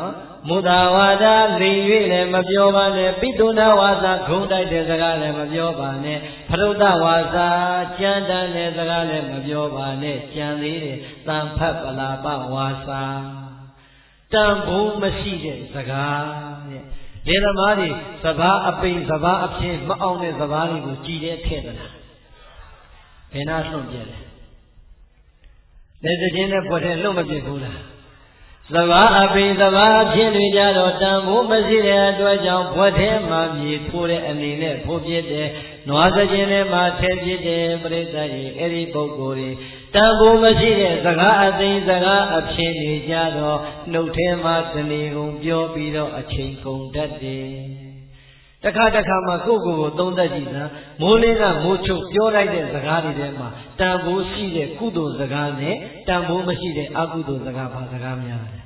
နော်မုဒ္ဒဝါဒလိမ်၍လည်းမပြောပါနဲ့ပိတုဏဝါစာဂုံတိုက်တဲ့စကားလည်းမပြောပါနဲ့ဖရုဒ္ဓဝါစာကြမ်းတမ်းတဲ့စကားလည်းမပြောပါနဲ့ကြံသေးတယ်တန်ဖတ်ပလာပဝါစာတန်ဖိုးမရှိတဲ့စကားတဲ့လေသမားတွေစဘာအပိန်စဘာအဖြစ်မအောင်တဲ့စဘာတွေကိုကြည်တဲ့ထည့်သလားဘယ်နာလွန့်ပြလဲလက်စချင်းနဲ့ပွက်တဲ့လွန့်မပြဘူးလားစဘာအပိန်စဘာအဖြစ်တွေကြတော့တန်ဖိုးမရှိတဲ့အတွက်ကြောင့်ပွက်ထဲမှာမြေထိုးတဲ့အနေနဲ့ဖို့ပြတဲ့နွားစချင်းထဲမှာထည့်ပြတဲ့ပရိသတ်ကြီးအဲ့ဒီပုဂ္ဂိုလ်တွေတန်ဖိုးမရှိတဲ့စကားအသိစကားအဖြစ်တွေကြတော့နှုတ်ထဲမှာတဏီကုန်ပြောပြီးတော့အချိန်ကုန်တတ်တယ်တခါတခါမှကိုယ့်ကိုယ်ကိုသုံးသပ်ကြည့်စမ်းမိုးလင်းကမိုးချုပ်ပြောလိုက်တဲ့စကားတွေထဲမှာတန်ဖိုးရှိတဲ့ကုသိုလ်စကားနဲ့တန်ဖိုးမရှိတဲ့အကုသိုလ်စကားဘာစကားများလဲ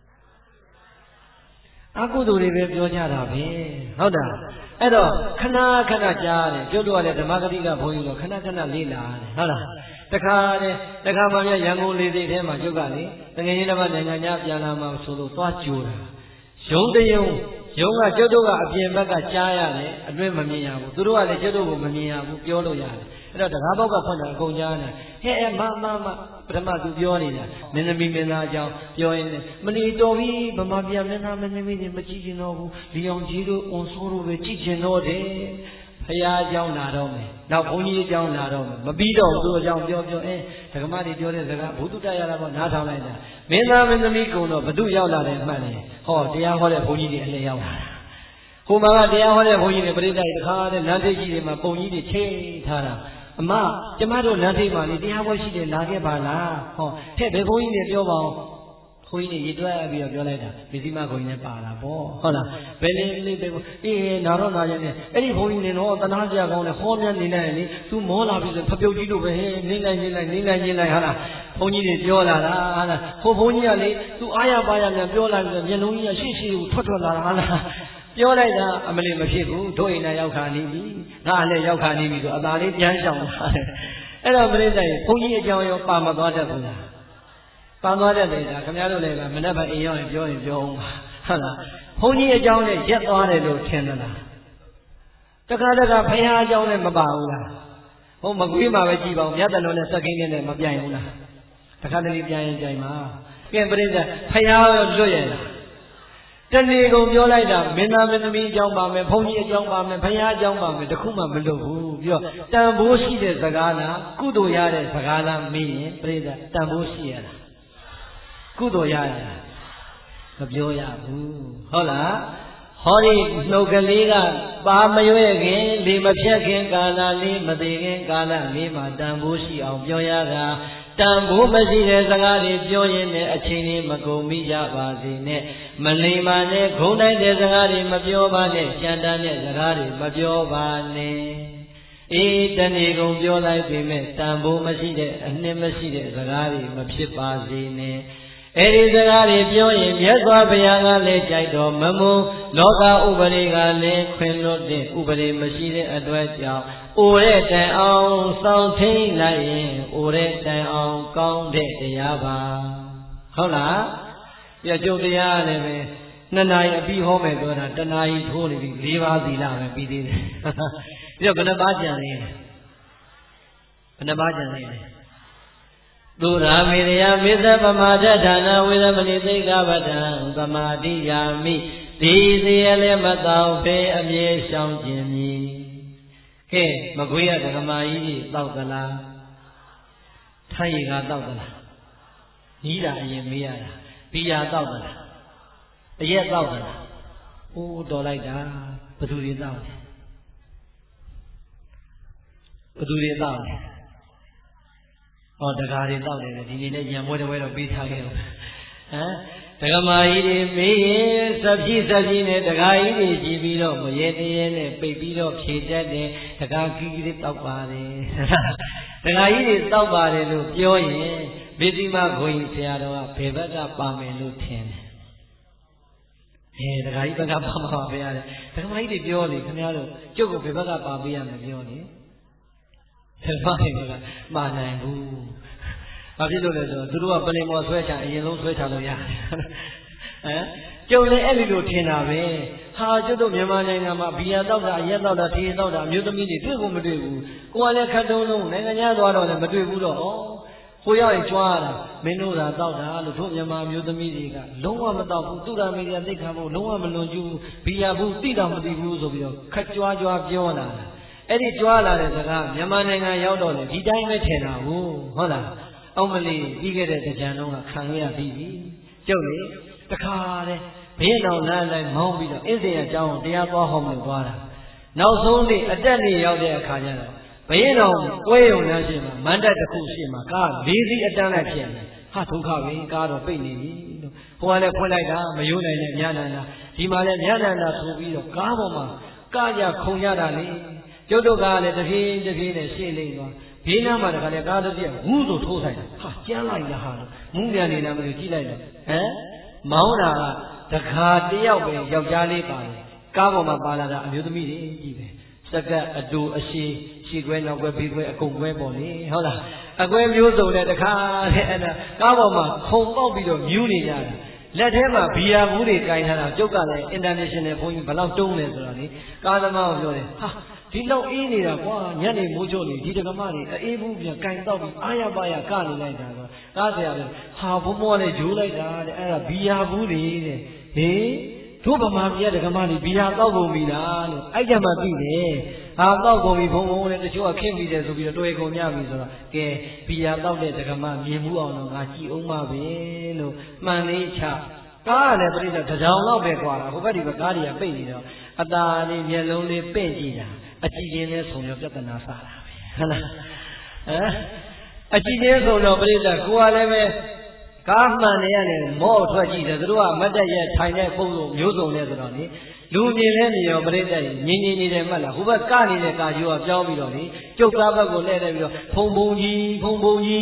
အကုသိုလ်တွေပဲပြောကြတာပဲဟုတ်တာအဲ့တော့ခဏခဏကြားတယ်ကျွတ်တော့လည်းဓမ္မဂတိကဘုန်းကြီးတို့ခဏခဏလေ့လာတယ်ဟုတ်လားတခါမှမြရန်ကုန်လေစိတ်ထဲမှာကျွတ်ကလေတကယ်ကြီးတစ်ပတ်နိုင်ငံခြားပြန်လာမှဆိုလို့သွားကြိုးတာရုံတရုံရုံကကျွတ်တို့ကအပြင်ဘက်ကကြားရတယ်အတွင်းမမြင်ရဘူးသူတို့ကလည်းကျွတ်တို့ကိုမမြင်ရဘူးပြောလို့ရတယ်အဲ့တော့တကားဘောက်ကဖွင့်တာအကုန်ကြားနေဟဲ့မပထမသူပြောနေတာမင်းသမီးမင်းသားအကြောင်းပြောရင်မနေတော်ပြီဗမာပြည်မင်းသားမင်းသမီးတွေမကြည့်ကျင်တော့ဘူးလီအောင်ကြီးတို့အွန်ဆိုးတို့ပဲကြည့်ကျင်တော့တယ်ဖရာအကြောင်းလာတော့မယ်နောက်ဘုန်းကြီးအကြောင်းလာတော့မယ်မပြီးတော့သူ့အကြောင်းပြောဒကမတွေပြောတဲ့စကားဘုသူတက်ရတာပေါ့နားထောင်လိုက်တာမင်းသားမင်းသမီးကုံတော့ဘသူရောက်လာတယ်မှတ်တယ်ဟောတရားဟောတဲ့ဘုန်းကြီးတွေအလည်ရောက်လာတာဟိုမှာကတရားဟောတဲ့ဘုန်းကြီးတွေပြိဿတွေတခါတဲ့လမ်းထိပ်ကြီးတွေမှာပုံကြီးတွေချိန်ထားတာအမကျမတို့လမ်းထိပ်မှာလေတရားဟောရှိတယ်လာခဲ့ပါလားဟောဟဲ့ဘယ်ဘုန်းကြီးတွေပြောပါအောင်ဘုန်းကြီးတွေရေတွက်ပြီးတော့ပြောလိုက်တာမစ္စည်းမဘုန်းကြီးနဲ့ပါလာပေါ့ဟုတ်လားဘယ်လေးလေးပဲအေးနာတော့နာရနေအဲ့ဒီဘုန်းကြီးနေတော့တနာကြကောင်းတယ်ဟောမြန်နေလိုက်လေသူမောလာပြီဆိုဖပြုတ်ကြီးတို့ပဲဟဲ့နေလိုက်ဟာလားဘုန်းကြီးတွေပြောလာတာဟာလားဟိုဘုန်းကြီးကလေသူအားရပါရမြန်ပြောလာပြီးမျက်လုံးကြီးကရှေ့ကိုထွက်လာတာဟာလားပြောလိုက်တာအမလီမဖြစ်ဘူးတို့အိမ်နဲ့ရောက်ခါနေပြီငါလည်းရောက်ခါနေပြီဆိုအသာလေးပြန်ရှောင်လာတယ်အဲ့တော့ပြိဿတွေဘုန်းကြီးအကြောင်းရောပါမသွားတတ်ဘူးလားပါသွားတဲ့လေဒါခင်ဗျားတို့လည်းမနေ့ကအိမ်ရောက်ရင်ပြောအောင်ပါဟုတ်လားဘုန်းကြီးအကြောင်းနဲ့ရက်သွားတယ်လို့ထင်သလားတခါတခါဖခင်အကြောင်းနဲ့မပါဘူးလားဟိုမကွေးမှာပဲကြည်ပါဦးမြတ်တလုံးနဲ့စက်ကိန်းနဲ့မပြိုင်ဘူးလားတခါတလေပြိုင်ရင်ပြိုင်ပါကဲပြိဿဖခင်ရောလွတ်ရဲ့လားတဏီကုန်ပြောလိုက်တာမင်းသားမင်းသမီးအကြောင်းပါမယ်ဘုန်းကြီးအကြောင်းပါမယ်ဘုရားအကြောင်းပါမယ်တခုမှမလွတ်ဘူးပြောတန်ဖိုးရှိတဲ့စကားလားကုသိုလ်ရတဲ့စကားလားမေးရင်ပြိဿတန်ဖိုးရှိရလားကုသိုလ်ရရမပြောရဘူးဟုတ်လားဟောဒီနှုတ်ကလေးကပါမရွဲ့ခင်လေမဖြတ်ခင်ကာလလေးမသေးခင်ကာလလေးမှာတန်ဖိုးရှိအောင်ပြောရတာတန်ဖိုးမရှိတဲ့စကားတွေပြောရင်လည်းအချိန်လေးမကုန်မိကြပါစေနဲ့မလိမ္မာနဲ့ဂုံတိုက်တဲ့စကားတွေမပြောပါနဲ့ကြံတန်းတဲ့စကားတွေမပြောပါနဲ့အေးတဏီကုန်ပြောလိုက်ပေမဲ့တန်ဖိုးမရှိတဲ့အနှစ်မရှိတဲ့စကားတွေမဖြစ်ပါစေနဲ့အဲ့ဒီစကားတွေပြောရင်မြတ်စွာဘုရားကလည်းကြိုက်တော်မမုန်းလောကဥပဒေကလည်းခွင်လွတ်တဲ့ဥပဒေမရှိတဲ့အတွက်ကြောင့်အိုတဲ့တိုင်အောင်စောင့်ထိန်လိုက်ရင်အိုတဲ့တိုင်အောင်ကောင်းတဲ့တရားပါဟုတ်လားပြကျုပ်တရားလည်းပဲ2 နာရီအပြီးဟောမယ်ပြောတာ1 နာရီထိုးနေပြီ4 ပါးသီလပဲပြီးသေးတယ်ပြီးတော့ဘယ်နှပါးကြံနေလဲဘယ်နှပါးကြံနေလဲသူရာမေရယမေသပမာဒဌာနဝေဒမဏိသိက္ခာပဒံသမာတိယာမိဒီစီရလည်းမတောင်းဖေအမြဲရှောင်ခြင်းမည်ကဲမကွေးရဓမ္မကြီးတောက်သလားထိုင်ရကတောက်သလားနီးတာအရင်မေးရတာဘီယာတောက်သလားအရက်တောက်သလားအိုးတော်လိုက်တာဘသူတွေတောက်လဲဘသူတွေတောက်လဲဟောတကားတွေတောက်တယ်ဒီနေ့လည်းညံပွဲတော့ပေးထားခဲ့တော့ဟမ်ဒကမာကြီးတွေမေးရင်စပြည့်နဲ့တကားကြီးတွေကြည်ပြီးတော့မရေတရေနဲ့ပိတ်ပြီးတော့ဖြေတတ်တယ်တကားကြီးတွေတောက်ပါတယ်တကားကြီးတွေတောက်ပါတယ်လို့ပြောရင်မေတိမဘုန်းကြီးဆရာတော်ကဘယ်ဘက်ကပါမယ်လို့ထင်တယ်တကားကြီးဘက်ကပါမှာပါဗျာတဲ့ဒကမာကြီးတွေပြောလေခင်ဗျားတို့ကျုပ်ကဘယ်ဘက်ကပါပေးရမယ်ပြောလေဘယ်မှာလဲကမှာနိုင်ဘူးဘာဖြစ်လို့လဲဆိုတော့သူတို့ကပလင်မော်ဆွဲချအရင်ဆုံးဆွဲချလို့ရတယ်ဟမ်ကျုံလည်းအဲ့ဒီလိုထင်တာပဲဟာကျွတ်တို့မြန်မာနိုင်ငံမှာဘီယာတောက်တာအရက်တောက်တာထေးတောက်တာအမျိုးသမီးတွေတွေ့ကိုမတွေ့ဘူးကိုကလည်းခတ်တုံးလုံးနိုင်ငံခြားသွားတော့လည်းမတွေ့ဘူးတော့ကိုရောက်ရင်ကြွားတာမင်းတို့သာတောက်တာလို့တို့မြန်မာမျိုးသမီးတွေကလုံးဝမတောက်ဘူးသူရမေရီသိခံဖို့လုံးဝမလွန်ကျူးဘီယာဘူးတိတော့မသိဘူးဆိုပြီးတော့ခတ်ကြွားပြောလာအဲ့ဒီကြွားလာတဲ့စကားမြန်မာနိုင်ငံရောက်တော့လေဒီတိုင်းပဲထင်တာဟုတ်လားအောင်မလီပြီးခဲ့တဲ့ကြံတော့ခံရပြီးပြီကျုပ်လေတခါတဲ့ဘင်းတော်လမ်းလိုက်မောင်းပြီးတော့အင်းစင်အကြောင်းတရားသွားဟောလို့သွားတာနောက်ဆုံးနေ့အတက်နေ့ရောက်တဲ့အခါကျတော့ဘင်းတော်ပွဲရုံလမ်းရှိမှာမန္တတစ်ခုရှိမှာကား၄စီးအတန်းလိုက်ဖြစ်နေဟာဒုက္ခပဲကားတော့ပိတ်နေပြီလို့ဟိုကလည်းဖွင့်လိုက်တာမယိုးနိုင်တဲ့မြတ်နန္ဒာဒီမှာလည်းမြတ်နန္ဒာဆိုပြီးတော့ကားပေါ်မှာကားကြခုံရတာလေကျုပ်တို့ကလည်းတဖြည်းနဲ့ရှေ့လိမ့်သွားဘေးနားမှာတခါလေကားတစ်ပြက်ဝူးဆိုထိုးဆိုင်တာဟာကျန်းလိုက်လားဟာမူးပြန်နေတာမလို့ကြည့်လိုက်တော့မောင်းတာကတခါတယောက်ပဲယောက်ျားလေးပါတယ်ကားပေါ်မှာပါလာတာအမျိုးသမီးတွေကြည့်ပဲစကတ်အတူအရှိရှီခွဲနောက်ခွဲဘေးခွဲအကုန်ခွဲပေါ့လေဟုတ်လားအခွဲမျိုးစုံနဲ့တခါတဲ့အဲ့ဒါကားပေါ်မှာခုံပေါက်ပြီးတော့မြူးနေကြတာလက်ထဲမှာဘီယာဘူးတွေကင်ထားတာကျုပ်ကလည်း international ဘုန်းကြီးဘယ်လောက်တုံးလဲဆိုတော့လေကားသမားကိုပြောတယ်ဟာဒီလောက်အေးနေတာကွာညနေမိုးချို့နေဒီတက္ကမတွေအေးဘူးပြန်ကင်တော့ပြီးအားရပါရကနေလိုက်တာတော့ကားဆရာကဟာဘုံမောနဲ့ဂျိုးလိုက်တာတဲ့အဲ့ဒါဘီယာဘူးတွေတဲ့ဟေးတို့ဗမာပြည်တက္ကမတွေဘီယာတောက်ကုန်ပြီလားလို့အဲ့ကြမှာသိတယ်ဟာတောက်ကုန်ပြီဘုံနဲ့တချို့ကခင့်ပြီးတယ်ဆိုပြီးတော့တွေ့ကုန်ကြပြီဆိုတော့ကဲဘီယာတောက်တဲ့တက္ကမမြင်မှုအောင်တော့ငါကြည့်အောင်ပါပဲလို့မှန်လေးချကားလည်းပြိတ္တတကြောင်တော့ပဲကွာဟိုဘက်ဒီဘက်ကားတွေကပိတ်နေတော့အตาလေးမျက်လုံးလေးပင့်ကြည့်တာအကြည့်ချင်းနဲ့ဆုံရပြဿနာစားတာပဲဟုတ်လားအကြည့်ချင်းဆုံတော့ပြိတ္တကိုကလည်းပဲကားမှန်နေရတယ်မော့ထွက်ကြည့်တယ်သူတို့ကမတ်တက်ရဲ့ထိုင်တဲ့ပုံစံမျိုးစုံနဲ့ဆိုတော့လေလူမြင်လဲမြင်ရောပြိတ္တငင်းနေတယ်မှတ်လားဟိုဘက်ကနေကာကျိုးကပြောင်းပြီးတော့လေကျုပ်ကားဘက်ကိုလှည့်တယ်ပြီးတော့ဖုံဖုံကြီးဆို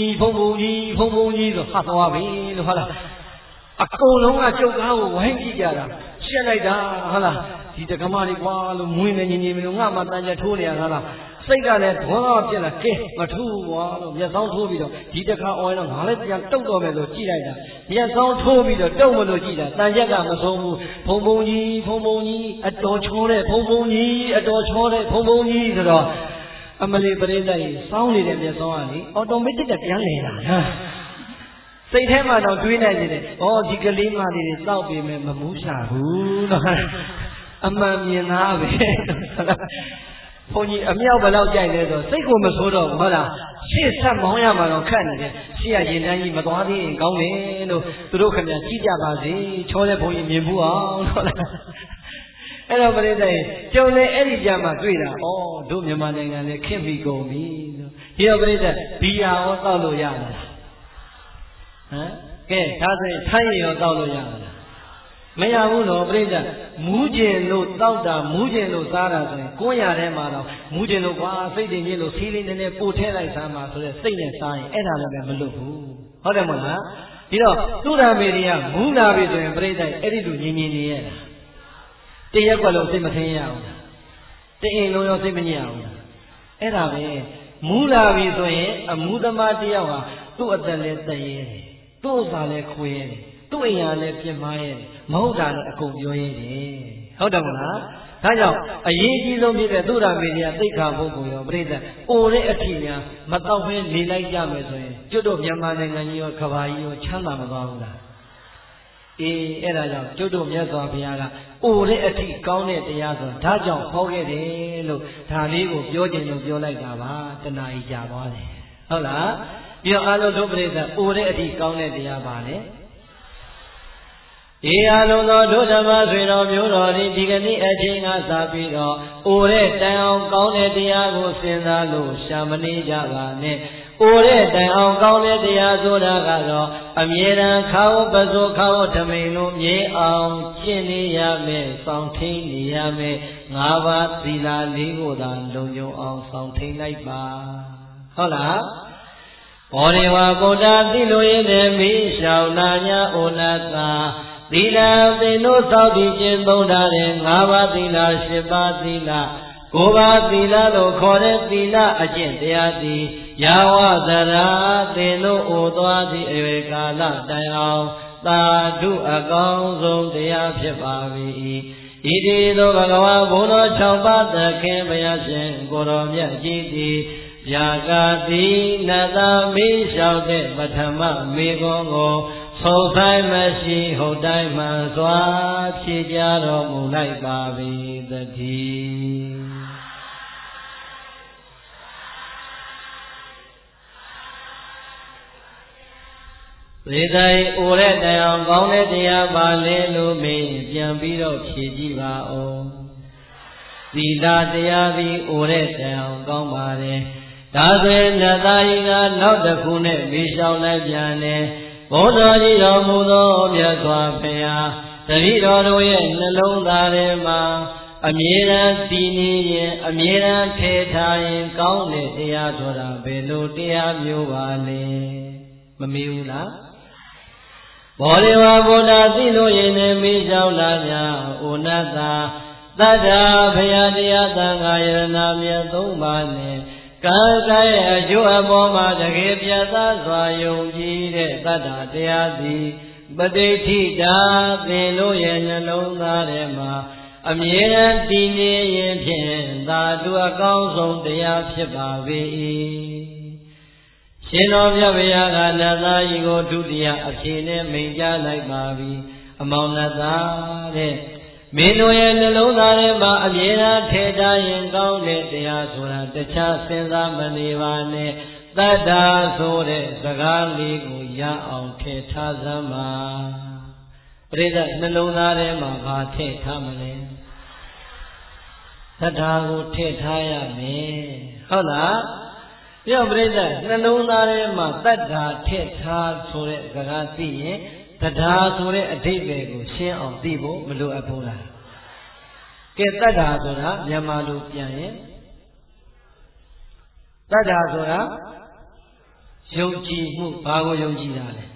ဟာသွားပြီလို့ဟုတ်လားအကုန်လုံးကကျုပ်ကားကိုဝိုင်းကြည့်ကြတာရှက်လိုက်တာဟုတ်လားဒီတက္ကမတွေကွာလို့မွေးနေညီမလို့ငါမှတန်ကြထိုးနေရတာလားစိတ်ကလည်းဒွန်းပြက်လာကဲမထူးကွာလို့မျက်စောင်းထိုးပြီးတော့ဒီတခါအော်ရင်တော့ငါလည်းပြန်တုတ်တော့မယ်လို့ကြည့်လိုက်တာမျက်စောင်းထိုးပြီးတော့တုတ်မလို့ကြည့်တာတန်ကြက်ကမဆုံးဘူးဖုံဖုံကြီးအတော်ချောတဲ့ဖုံဖုံကြီးဆိုတော့အမလီပရိသတ်ကြီးစောင်းနေတဲ့မျက်စောင်းကလေအော်တိုမက်တစ်ကပြန်လဲတာစိတ်ထဲမှာတော့တွေးနေတယ်။ဩဒီကလေးမလေးတွေတောက်ပြီးမယ်မမူးရှာဘူးတော့အမှန်မြင်သားပဲ။ဘုန်းကြီးအမြောက်ဘယ်လောက်ကြိုက်လဲဆိုစိတ်ကိုမဆိုးတော့ဘူးဟုတ်လား။ရှေ့ဆက်မောင်းရမှာတော့ခက်နေတယ်။ရှေ့ကရင်တန်းကြီးမသွားသေးရင်ကောင်းတယ်လို့သူတို့ခင်ဗျာကြည့်ကြပါစေ။ချောတဲ့ဘုန်းကြီးမြင်ဘူးအောင်ဟုတ်လား။အဲ့တော့ပြိတ္တရဲ့ကျုံလေအဲ့ဒီကြမှာတွေ့တာ။ဩတို့မြန်မာနိုင်ငံလည်းခင်ပြီကုန်ပြီလို့။ဒီတော့ပြိတ္တဘီယာရောတောက်လို့ရလား။ကဲဒါဆိုရင်ထိုင်းရင်ရောတောက်လို့ရလားမရဘူးတော့ပြိဿမူးကျင်လို့တောက်တာမူးကျင်လို့စားတာဆိုရင်ကိုယ်ရထဲမှာတော့မူးကျင်လို့ကွာစိတ်တင်ကြီးလို့စီးလေးနည်းနည်းပို့ထဲလိုက်စားမှာဆိုတဲ့စိတ်နဲ့စားရင်အဲ့ဒါလည်းမလွတ်ဘူးဟုတ်တယ်မဟုတ်လားဒီတော့သူရမေတွေကမူးလာပြီဆိုရင်ပြိဿအဲ့ဒီလိုညင်နေရတာတရက်ကွက်လုံးစိတ်မထင်းရအောင်တအိမ်လုံးရောစိတ်မညစ်အောင်အဲ့ဒါပဲမူးလာပြီဆိုရင်အမူးသမားတယောက်ဟာသူ့အသက်လည်းတရေတယ်သူ့ဥစ္စာလည်းခွေးတယ်သူ့အိမ်ကလည်းပြင်မာရဲ့မဟုတ်တာလည်းအကုန်ပြောရဲတယ်ဟုတ်တယ်မလားဒါကြောင့်အရေးကြီးဆုံးဖြစ်တဲ့သုဒ္ဓမေတ္တာသိက္ခာပုဂ္ဂိုလ်ရောပြိဿအိုတဲ့အထီများမတော့ဘဲနေလိုက်ကြမယ်ဆိုရင်ကျွတ်တို့မြန်မာနိုင်ငံကြီးရောကဘာကြီးရောချမ်းသာမသွားဘူးလားအေးအဲ့ဒါကြောင့်ကျွတ်တို့မြတ်စွာဘုရားကအိုတဲ့အထီကောင်းတဲ့တရားဆိုဒါကြောင့်ဟောခဲ့တယ်လို့ဒါလေးကိုပြောခြင်းလို့ပြောလိုက်တာပါတဏှာကြီးကြာသွားတယ်ဟုတ်လားပြီးတော့အာလုံးတို့ပြိဿအိုတဲ့အထီကောင်းတဲ့တရားပါလေဒီအလုံးသောဒုဓမ္မဆွေတော်မျိုးတော်ဒီကနေ့အချိန်ကစပြီးတော့အိုတဲ့တိုင်အောင်ကောင်းတဲ့တရားကိုစဉ်းစားလို့ရှာမနေကြပါနဲ့အိုတဲ့တိုင်အောင်ကောင်းတဲ့တရားဆိုတာကတော့အမြဲတမ်းခါဝပစိုးခါဝဓမိန်လို့မြေအောင်ကျင့်နေရမယ်စောင့်ထိန်နေရမယ်၅ပါးသီလလေးကိုသာလုံခြုံအောင်စောင့်ထိန်လိုက်ပါဟုတ်လားဘောဓိဝါဗုဒ္ဓသိလို့ရတဲ့မိရှောင်းနာညာဩနာသာသီလသင်တို့သောက်တည်ခြင်းသုံးထားတဲ့၅ပါးသီလ၈ပါးသီလ၉ပါးသီလလို့ခေါ်တဲ့သီလအကျင့်တရားသည်ယာဝသရာသင်တို့ဩသွားသည့်အရွယ်ကာလတိုင်အောင်သသာဓုအကောင်းဆုံးတရားဖြစ်ပါ၏ဣတိသောဘဂဝါဘုန်းတော်6ပါးသခင်ဘုရားရှင်ကိုတော်မြတ်ကြီးသည်ဗျာဂတိနတ္တမေးလျှောက်တဲ့ပထမမေခွန်းကိုဆုံးဆိုင်မရှိဟုတ်တိုင်းမှန်စွာဖြေကြတော်မူလိုက်ပါ၏တည်းသေတိုင်အိုတဲ့တရားကောင်းတဲ့တရားပါလေလို့မင်းပြန်ပြီးတော့ဖြေကြည့်ပါဦးသီလတရားသည်အိုတဲ့တရားကောင်းပါတယ်ဒါဆိုရင်နတ်သားကြီးကနောက်တစ်ခုနဲ့မေးလျှောက်လိုက်ပြန်တယ်ဘုရားကြီးတော်မူသောမြတ်စွာဘုရားတတိတော်တို့ရဲ့နှလုံးသားထဲမှာအမြဲတမ်းတည်နေရင်အမြဲတမ်းထည့်ထားရင်ကောင်းတဲ့တရားဆိုတာဘယ်လိုတရားမျိုးပါလဲမမေးဘူးလားဘောဓိဝဗုဒ္ဓသိလို့ရင်လည်းမေးလျှောက်လာကြဩနတ္တသတ္တဘုရားတရားသံဃာယရဏမြတ်သုံးပါးနဲ့ကာကရဲ့အကျိုးအပေါ်မှာတကယ်ပြတ်သားစွာယုံကြည်တဲ့သတ္တတရားသည်ပဋိဋ္ဌိတာသင်လို့ရဲ့နှလုံးသားထဲမှာအမြဲတမ်းတည်နေရင်ဖြင့်သာဓုအကောင်းဆုံးတရားဖြစ်ပါ၏ရှင်တော်မြတ်ဗျာကနတ်သားကြီးကိုဒုတိယအဖြေနဲ့မိန့်ကြားလိုက်ပါပြီအမောင်နတ်သားတဲ့မင်းတို့ရဲ့နှလုံးသားထဲမှာအမြဲတမ်းထည့်ထားရင်ကောင်းတဲ့တရားဆိုတာတခြားစဉ်းစားမနေပါနဲ့တတ္တာဆိုတဲ့စကားလေးကိုရအောင်ထည့်ထားစမ်းပါပြိဿနှလုံးသားထဲမှာဘာထည့်ထားမလဲတတ္တာကိုထည့်ထားရမယ်ဟုတ်လားပြောပြိဿနှလုံးသားထဲမှာတတ္တာထည့်ထားဆိုတဲ့စကားသိရင်တရားဆိုတဲ့အဓိပ္ပာယ်ကိုရှင်းအောင်သိဖို့မလိုအပ်ဘူးလားကဲတတ္တာဆိုတာမြန်မာလိုပြန်ရင်တတ္တာဆိုတာယုံကြည်မှုဘာကိုယုံကြည်တာလဲ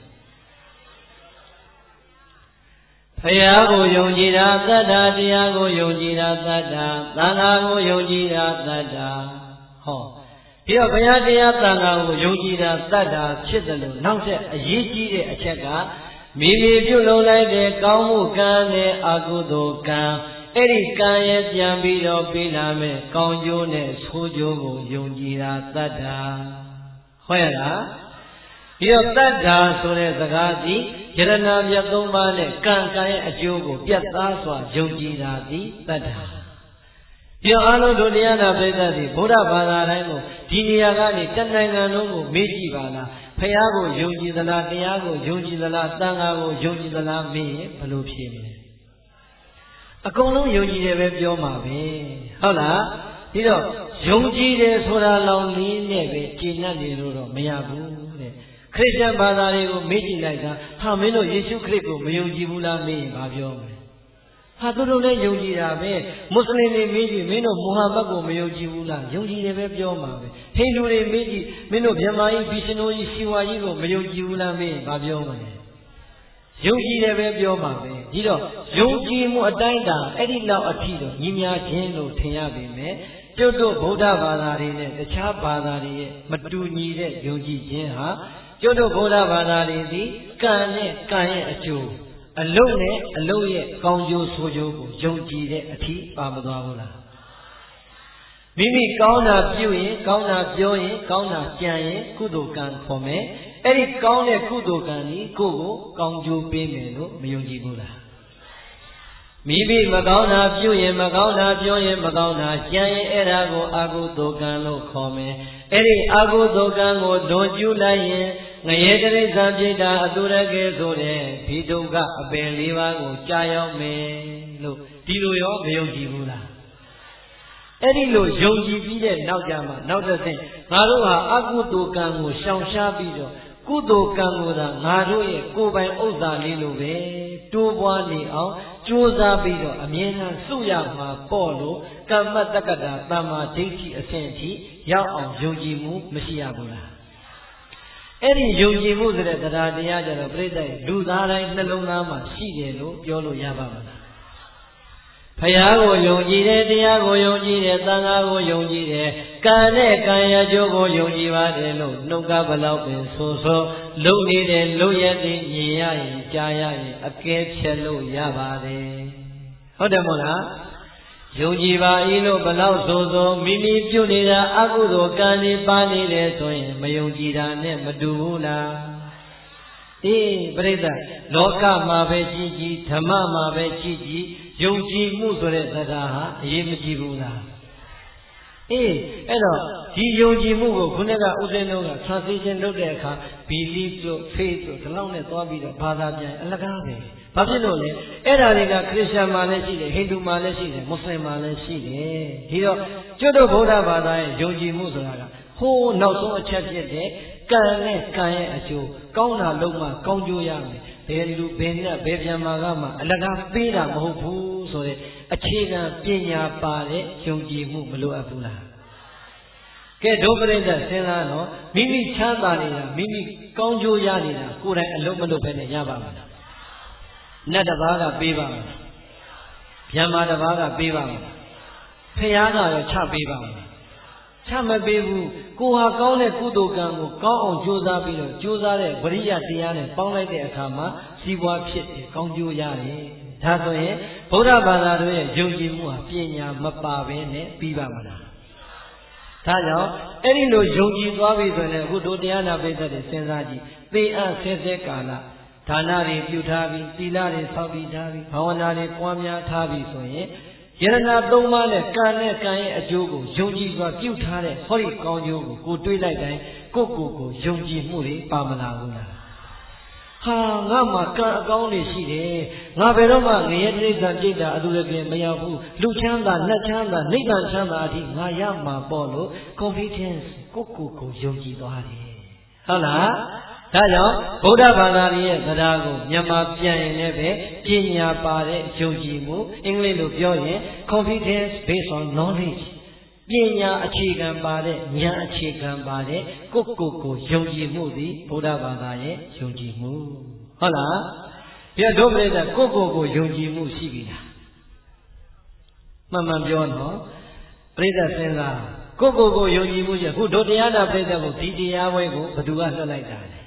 ဘုရားကိုယုံကြည်တာတတ္တာတရားကိုယုံကြည်တာတတ္တာသံဃာကိုယုံကြည်တာတတ္တာဟောပြီးတော့ဘုရားတရားသံဃာကိုယုံကြည်တာတတ္တာဖြစ်တယ်လို့နောက်ဆက်အရေးကြီးတဲ့အချက်ကမိမိပြုလုပ်လိုက်တဲ့ကောင်းမှုကံနဲ့အကုသိုလ်ကံအဲ့ဒီကံရဲ့ပြန်ပြီးတော့ပေးလာမဲ့ကောင်းကျိုးနဲ့ဆိုးကျိုးကိုယုံကြည်တာတတ္တာဟုတ်ရလားဒီတော့တတ္တာဆိုတဲ့စကားသည်ယရဏမြတ်သုံးပါးနဲ့ကံရဲ့အကျိုးကိုပြတ်သားစွာယုံကြည်တာသည်တတ္တာပြောအားလုံးတို့တရားနာပိဋကသည်ဗုဒ္ဓဘာသာတိုင်းကိုဒီနေရာကနေတနိုင်ငံလုံးကိုမေးကြည့်ပါလားဖះကိုယုံကြည်သလားတရားကိုယုံကြည်သလားသံဃာကိုယုံကြည်သလားမေးရင်ဘယ်လိုဖြေမလဲအကုန်လုံးယုံကြည်တယ်ပဲပြောမှာပဲဟုတ်လားဒီတော့ယုံကြည်တယ်ဆိုတာလောင်လေးနဲ့ပဲကျင့်တတ်နေလို့တော့မရဘူးတဲ့ခရစ်ယာန်ဘာသာတွေကိုမေးကြည့်လိုက်တာဟာမင်းတို့ယေရှုခရစ်ကိုမယုံကြည်ဘူးလားမေးရင်ဘာပြောမလဲဟာသူတို့လည်းယုံကြည်တာပဲမွတ်စလင်တွေမေးကြည့်မင်းတို့မူဟာမက်ကိုမယုံကြည်ဘူးလားယုံကြည်တယ်ပဲပြောမှာပဲဟိန္ဒူတွေမေးကြည့်မင်းတို့ဗြဟ္မာကြီးဘီရှင်တို့ကြီးရှိဝါကြီးကိုမယုံကြည်ဘူးလားမေးရင်ဘာပြောမလဲယုံကြည်တယ်ပဲပြောမှာပဲဒီတော့ယုံကြည်မှုအတိုင်းတာအဲ့ဒီလောက်အထိတော့ညီများခြင်းလို့ထင်ရပေမဲ့ကျွတ်တို့ဗုဒ္ဓဘာသာတွေနဲ့တခြားဘာသာတွေရဲ့မတူညီတဲ့ယုံကြည်ခြင်းဟာကျွတ်တို့ဗုဒ္ဓဘာသာတွေသည်ကံနဲ့ကံရဲ့အကျိုးအလုံးနဲ့အလုံးရဲ့ကောင်းကျိုးဆိုးကျိုးကိုယုံကြည်တဲ့အထိပါမသွားဘူးလားမိမိကောင်းတာပြုရင်ကောင်းတာပြောရင်ကောင်းတာကြံရင်ကုသိုလ်ကံခေါ်မယ်အဲ့ဒီကောင်းတဲ့ကုသိုလ်ကံကြီးကိုယ့်ကိုကောင်းကျိုးပေးမယ်လို့မယုံကြည်ဘူးလားမိမိမကောင်းတာပြုရင်မကောင်းတာပြောရင်မကောင်းတာကြံရင်အဲ့ဒါကိုအကုသိုလ်ကံလို့ခေါ်မယ်အဲ့ဒီအကုသိုလ်ကံကိုလွန်ကျူးလိုက်ရင်ငရေတရိစ္ဆာန်ပြိတ္တာအတုရကေဆိုတဲ့ဒီဒုက္ခအပင်၄ပါးကိုကြာရောက်မယ်လို့ဒီလိုရောမယုံကြည်ဘူးလားအဲ့ဒီလိုယုံကြည်ပြီးတဲ့နောက်ကြမှာနောက်တစ်ဆင့်ငါတို့ဟာအကုသိုလ်ကံကိုရှောင်ရှားပြီးတော့ကုသိုလ်ကံကိုသာငါတို့ရဲ့ကိုယ်ပိုင်ဥစ္စာလေးလိုပဲတိုးပွားနေအောင်ကြိုးစားပြီးတော့အမြဲတမ်းစုရမှာပေါ့လို့ကမ္မတက္ကတာတမ္မာဒိဋ္ဌိအဆင့်အထိရောက်အောင်ယုံကြည်မှုမရှိရဘူးလားအဲ့ဒီယုံကြည်မှုဆိုတဲ့တရားတရားကြတော့ပြိဿလူသားတိုင်းနှလုံးသားမှာရှိတယ်လို့ပြောလို့ရပါမလားဘဖယားကိုယုံကြည်တယ်တရားကိုယုံကြည်တယ်သံဃာကိုယုံကြည်တယ်ကံနဲ့ကံရကျိုးကိုယုံကြည်ပါတယ်လို့နှုတ်ကဘလောက်ပင်ဆိုလုံနေတဲ့လုံရတဲ့မြင်ရရင်ကြားရရင်အကဲဖြတ်လို့ရပါတယ်ဟုတ်တယ်မို့လားယုံကြည်ပါ၏လို့ဘလောက်ဆိုမိမိပြုနေတာအကုသိုလ်ကံနေပါနေတယ်ဆိုရင်မယုံကြည်တာနဲ့မတူဘူးလားအေးပြိဿလောကမှာပဲကြည်ကြည်ဓမ္မမှာပဲကြည်ကြည်ယုံကြည်မှုဆိုတဲ့သဒ္ဒါဟာအရေးမကြီးဘူးလားအေးအဲ့တော့ဒီယုံကြည်မှုကိုခုနကဥစဉ်တို့က translation လုပ်တဲ့အခါ belief တို့ faith တို့ဒီလောက်နဲ့သွားပြီးတော့ဘာသာပြန်အလကားပဲဘာဖြစ်လို့လဲအဲ့ဒါတွေကခရစ်ယာန်မှာလည်းရှိတယ်ဟိန္ဒူမှာလည်းရှိတယ်မွတ်စလင်မှာလည်းရှိတယ်ဒီတော့ကျွတ်တို့ဗုဒ္ဓဘာသာရဲ့ယုံကြည်မှုဆိုတာကဟိုးနောက်ဆုံးအချက်ဖြစ်တဲ့ကံနဲ့ကံရဲ့အကျိုးကောင်းတာလုံးမှကောင်းကျိုးရမယ်ဘယ်လူဘယ်နဲ့ဘယ်ပြန်မှာကမှအလကားပေးတာမဟုတ်ဘူးဆိုတဲ့အခြေခံပညာပါတဲ့ယုံကြည်မှုမလိုအပ်ဘူးလားကဲဒုပရိသတ်စဉ်းစားတော့မိမိချမ်းသာနေတာမိမိကောင်းကျိုးရနေတာကိုယ်တိုင်အလုံးမလုပ်ဘဲနဲ့ရပါမလားနတ်တစ်ပါးကပေးပါမလားဗျမ္မာတစ်ပါးကပေးပါမလားဖယားကရောချပေးပါမလားချမပေးဘူးကိုဟာကောင်းတဲ့ကုသိုလ်ကံကိုကောင်းအောင်ကြိုးစားပြီးတော့ကြိုးစားတဲ့ဝရိယတရားနဲ့ပေါင်းလိုက်တဲ့အခါမှာစီးပွားဖြစ်တယ်ကောင်းကျိုးရတယ်ဒါဆိုရင်ဗုဒ္ဓဘာသာတို့ရဲ့ယုံကြည်မှုဟာပညာမပါဘဲနဲ့ပြီးပါမလားဒါကြောင့်အဲ့ဒီလိုယုံကြည်သွားပြီဆိုရင်အခုတို့တရားနာပိဋကတွေစဉ်းစားကြည့်သေအပ်ဆဲဆဲကာလဒါနတွေပြုထားပြီးသီလတွေဆောက်ပြီးထားပြီးဘာဝနာတွေပွားများထားပြီးဆိုရင်ယရဏသုံးပါးနဲ့ကံနဲ့ကံရဲ့အကျိုးကိုယုံကြည်စွာပြုထားတဲ့ဟောဒီကောင်းကျိုးကိုတွေးလိုက်တိုင်းကိုယုံကြည်မှုတွေပါမလာဘူးလားဟာငါမှာကံအကောင်းတွေရှိတယ်ငါဘယ်တော့မှငရဲတိစ္ဆာန်ပြိတ္တာအတူတကယ်မရောက်ဘူးလူချမ်းသာနတ်ချမ်းသာနိဗ္ဗာန်ချမ်းသာအထိငါရမှာပေါ့လို့ confidence ကိုယုံကြည်သွားတယ်ဟုတ်လားဒါကြောင့်ဗုဒ္ဓဘာသာရဲ့တရားကိုမြန်မာပြန်ရင်လည်းပဲပညာပါတဲ့ယုံကြည်မှုအင်္ဂလိပ်လိုပြောရင် confidence based on knowledge ပညာအခြေခံပါတဲ့ဉာဏ်အခြေခံပါတဲ့ကိုယုံကြည်မှုသည်ဗုဒ္ဓဘာသာရဲ့ယုံကြည်မှုဟုတ်လားဒီတော့ဒုပရိသတ်ကိုယုံကြည်မှုရှိပြီလားမှန်ပြောနော်ပရိသတ်စဉ်းစားကိုယုံကြည်မှုရှိအခုတို့တရားနာပရိသတ်ကိုဒီတရားပွဲကိုဘယ်သူကလွှတ်လိုက်တာလဲ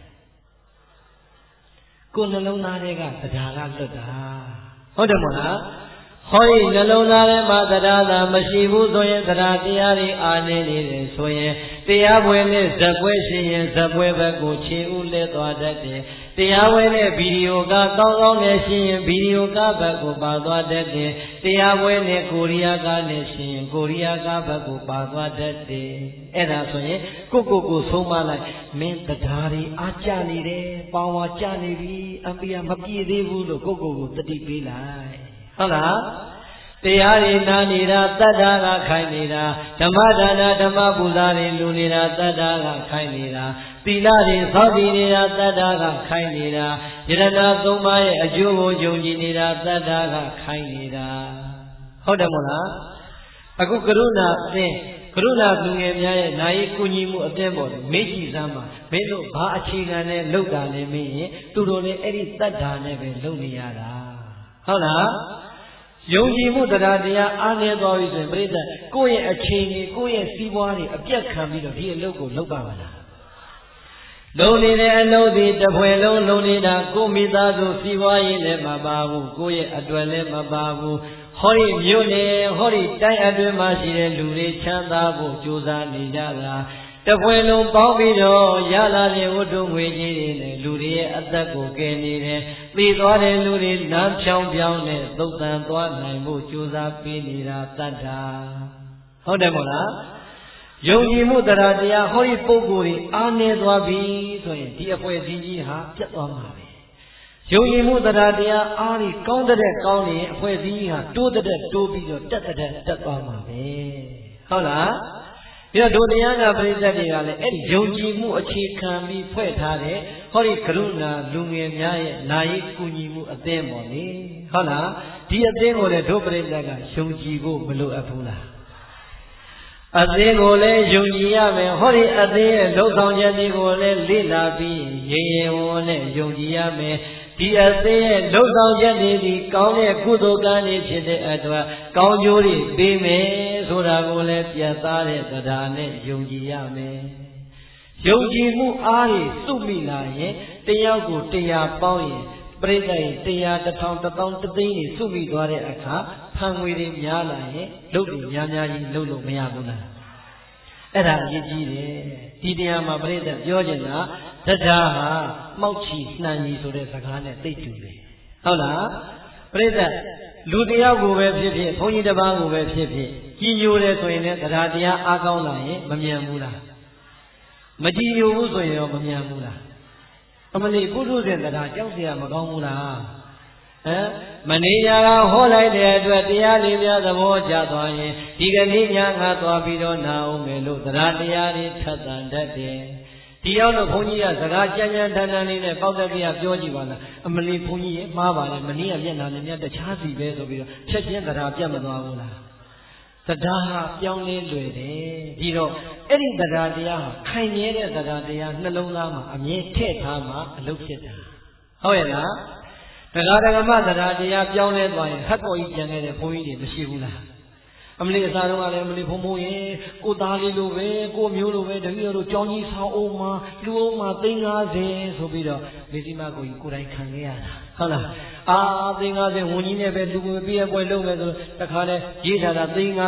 ကိုယ်နှလုံးသားတွေကတရားကလွတ်တာဟုတ်တယ်မို့လားဟောဒီနှလုံးသားထဲမှာတရားသာမရှိဘူးဆိုရင်တရားတရားတွေအာနေနေတယ်ဆိုရင်တရားပွဲနဲ့ဇက်ပွဲရှိရင်ဇက်ပွဲဘက်ကိုခြေဥလဲသွားတတ်တယ်တရားပွဲနဲ့ဗီဒီယိုကကောင်းကောင်းနဲ့ရှိရင်ဗီဒီယိုကဘက်ကိုပါသွားတတ်တယ်တရားပွဲနဲ့ကိုရီးယားကနဲ့ရှိရင်ကိုရီးယားကဘက်ကိုပါသွားတတ်တယ်အဲ့ဒါဆိုရင်ကိုဆုံးမလိုက်မင်းတရားတွေအားကြနေတယ်ပေါင်းဝါကြနေပြီအပိယမပြည့်သေးဘူးလို့ကိုတတိပေးလိုက်ဟုတ်လားတရားတွေနာနေတာတတ္တာကခိုင်းနေတာဓမ္မဒါနဓမ္မပူဇာတွေလူနေတာတတ္တာကခိုင်းနေတာသီလတွေသောက်တည်နေတာတတ္တာကခိုင်းနေတာယရဏသုံးပါးရဲ့အကျိုးကိုယုံကြည်နေတာတတ္တာကခိုင်းနေတာဟုတ်တယ်မို့လားအခုကရုဏာအသင်းကရုဏာလူငယ်များရဲ့နာယီကူညီမှုအသင်းပေါ်မေ့ကြည့်စမ်းပါမင်းတို့ဘာအခြေခံနဲ့လုပ်တာလဲမင်းရင်သူတို့လည်းအဲ့ဒီတတ္တာနဲ့ပဲလုပ်နေရတာဟုတ်လားယုံကြည်မှုတရားအားနည်းသွားပြီဆိုရင်ပြိဿကိုယ့်ရဲ့အခြေအနေကိုယ့်ရဲ့စီးပွားတွေအပြတ်ခံပြီးတော့ဒီအလုပ်ကိုလုပ်ပါမလားလုံနေတဲ့အလုပ်ဒီတစ်ဖွဲလုံးလုံနေတာကိုမိသားစုစီးပွားရေးလည်းမပါဘူးကိုယ့်ရဲ့အတွက်လည်းမပါဘူးဟောဒီမြို့နယ်ဟောဒီတိုင်းအတွင်းမှာရှိတဲ့လူတွေချမ်းသာဖို့ကြိုးစားနေကြတာတပွဲလုံးပေါင်းပြီးတော့ရလာတဲ့ဝတ္ထုငွေကြီးတွေနဲ့လူတွေရဲ့အသက်ကိုကယ်နေတယ်။သိသွားတဲ့လူတွေလမ်းဖြောင်းပြောင်းနဲ့သုတ်တန်သွားနိုင်ဖို့ကြိုးစားပေးနေတာတတ်တာ။ဟုတ်တယ်မို့လား။ယုံကြည်မှုတရားဟောဒီပုဂ္ဂိုလ်တွေအားနည်းသွားပြီဆိုရင်ဒီအဖွဲ့အစည်းကြီးဟာပြတ်သွားမှာပဲ။ယုံကြည်မှုတရားအားဒီကောင်းတဲ့ကောင်းနေအဖွဲ့အစည်းကြီးဟာတိုးတဲ့တိုးပြီးတော့တက်သွားမှာပဲ။ဟုတ်လား။ပြီးတော့ဒုတရားနာပရိသတ်တွေကလည်းအဲ့ဒီယုံကြည်မှုအခြေခံပြီးဖွဲ့ထားတဲ့ဟောဒီကရုဏာလူငယ်များရဲ့နာယီကူညီမှုအသင်းပေါ့လေဟုတ်လားဒီအသင်းကိုလည်းဒုပရိသတ်ကယုံကြည်ဖို့မလိုအပ်ဘူးလားအသင်းကိုလည်းယုံကြည်ရမယ်ဟောဒီအသင်းရဲ့လုံဆောင်ချက်တွေကိုလည်းလေ့လာပြီးရေဝံနဲ့ယုံကြည်ရမယ်ဒီအသင်းရဲ့လုံဆောင်ချက်တွေဒီကောင်းတဲ့ကုသိုလ်ကံတွေဖြစ်တဲ့အတွက်ကောင်းကျိုးတွေပေးမယ်ဆိုတာကိုလည်းပြတ်သားတဲ့တရားနဲ့ယုံကြည်ရမယ်ယုံကြည်မှုအားဖြင့်စုမိလာရင်တယောက်ကိုတရားပေါင်းရင်ပြိဿရဲ့တရား1000 1000 1000သိန်းတွေစုမိသွားတဲ့အခါဖန်ငွေတွေများလာရင်လုပ်တွေများများကြီးလုပ်လို့မရဘူးလားအဲ့ဒါအရေးကြီးတယ်ဒီတရားမှာပြိဿပြောချင်တာတရားဟာမှောက်ချီနှံကြီးဆိုတဲ့စကားနဲ့သိတူတယ်ဟုတ်လားပြိဿလူတယောက်ကိုပဲဖြစ်ဖြစ်ဘုန်းကြီးတစ်ပါးကိုပဲဖြစ်ဖြစ်ကြီးညိုတယ်ဆိုရင်လည်းတရားအားကောင်းလာရင်မမြန်ဘူးလားမကြည်ညိုဘူးဆိုရင်ရောမမြန်ဘူးလားအမလီပုထုဇဉ်တရားကြောက်เสียမကောင်းဘူးလားဟမ်မနေကြတာဟောလိုက်တဲ့အတွက်တရားလေးများသဘောကျသွားရင်ဒီကနေ့ညငါသွားပြီးတော့နာအောင်မယ်လို့တရားတွေထပ်တန်တတ်တယ်ဒီရောက်တော့ဘုန်းကြီးကစကားကြမ်းကြမ်းတမ်းတမ်းလေးနဲ့ပေါက်တက်ပြပြောကြည့်ပါလားအမလီဘုန်းကြီးရဲ့မှားပါလေမနေ့ကမျက်နှာနဲ့မျက်တခြားစီပဲဆိုပြီးတော့ချက်ချင်းတရားပြတ်မသွားဘူးလားတရားဟာပြောင်းလဲလွယ်တယ်ဒီတော့အဲ့ဒီတရားဟာခိုင်မြဲတဲ့တရားနှလုံးသားမှာအမြဲထည့်ထားမှအလုပ်ဖြစ်တာဟုတ်ရဲ့လားတရားဓမ္မတရားပြောင်းလဲသွားရင်ဟတ်တော်ကြီးကြံခဲ့တဲ့ဘုန်းကြီးတွေမရှိဘူးလားအမလီအစားတော့ကလည်းအမလီဘုံဘုံရေကိုသားလေးလိုပဲကိုမျိုးလိုပဲတပည့်တော်တို့ကြောင်းကြီးဆောင်းအောင်မှာလူအောင်မှာ350ဆိုပြီးတော့မေစီမကိုကြီးကိုယ်တိုင်ခံခဲ့ရတာဟုတ်လား350ဝန်ကြီးနဲ့ပဲလူကိုပြည့်ပွဲလုပ်မယ်ဆိုတခါလဲရေးထားတာ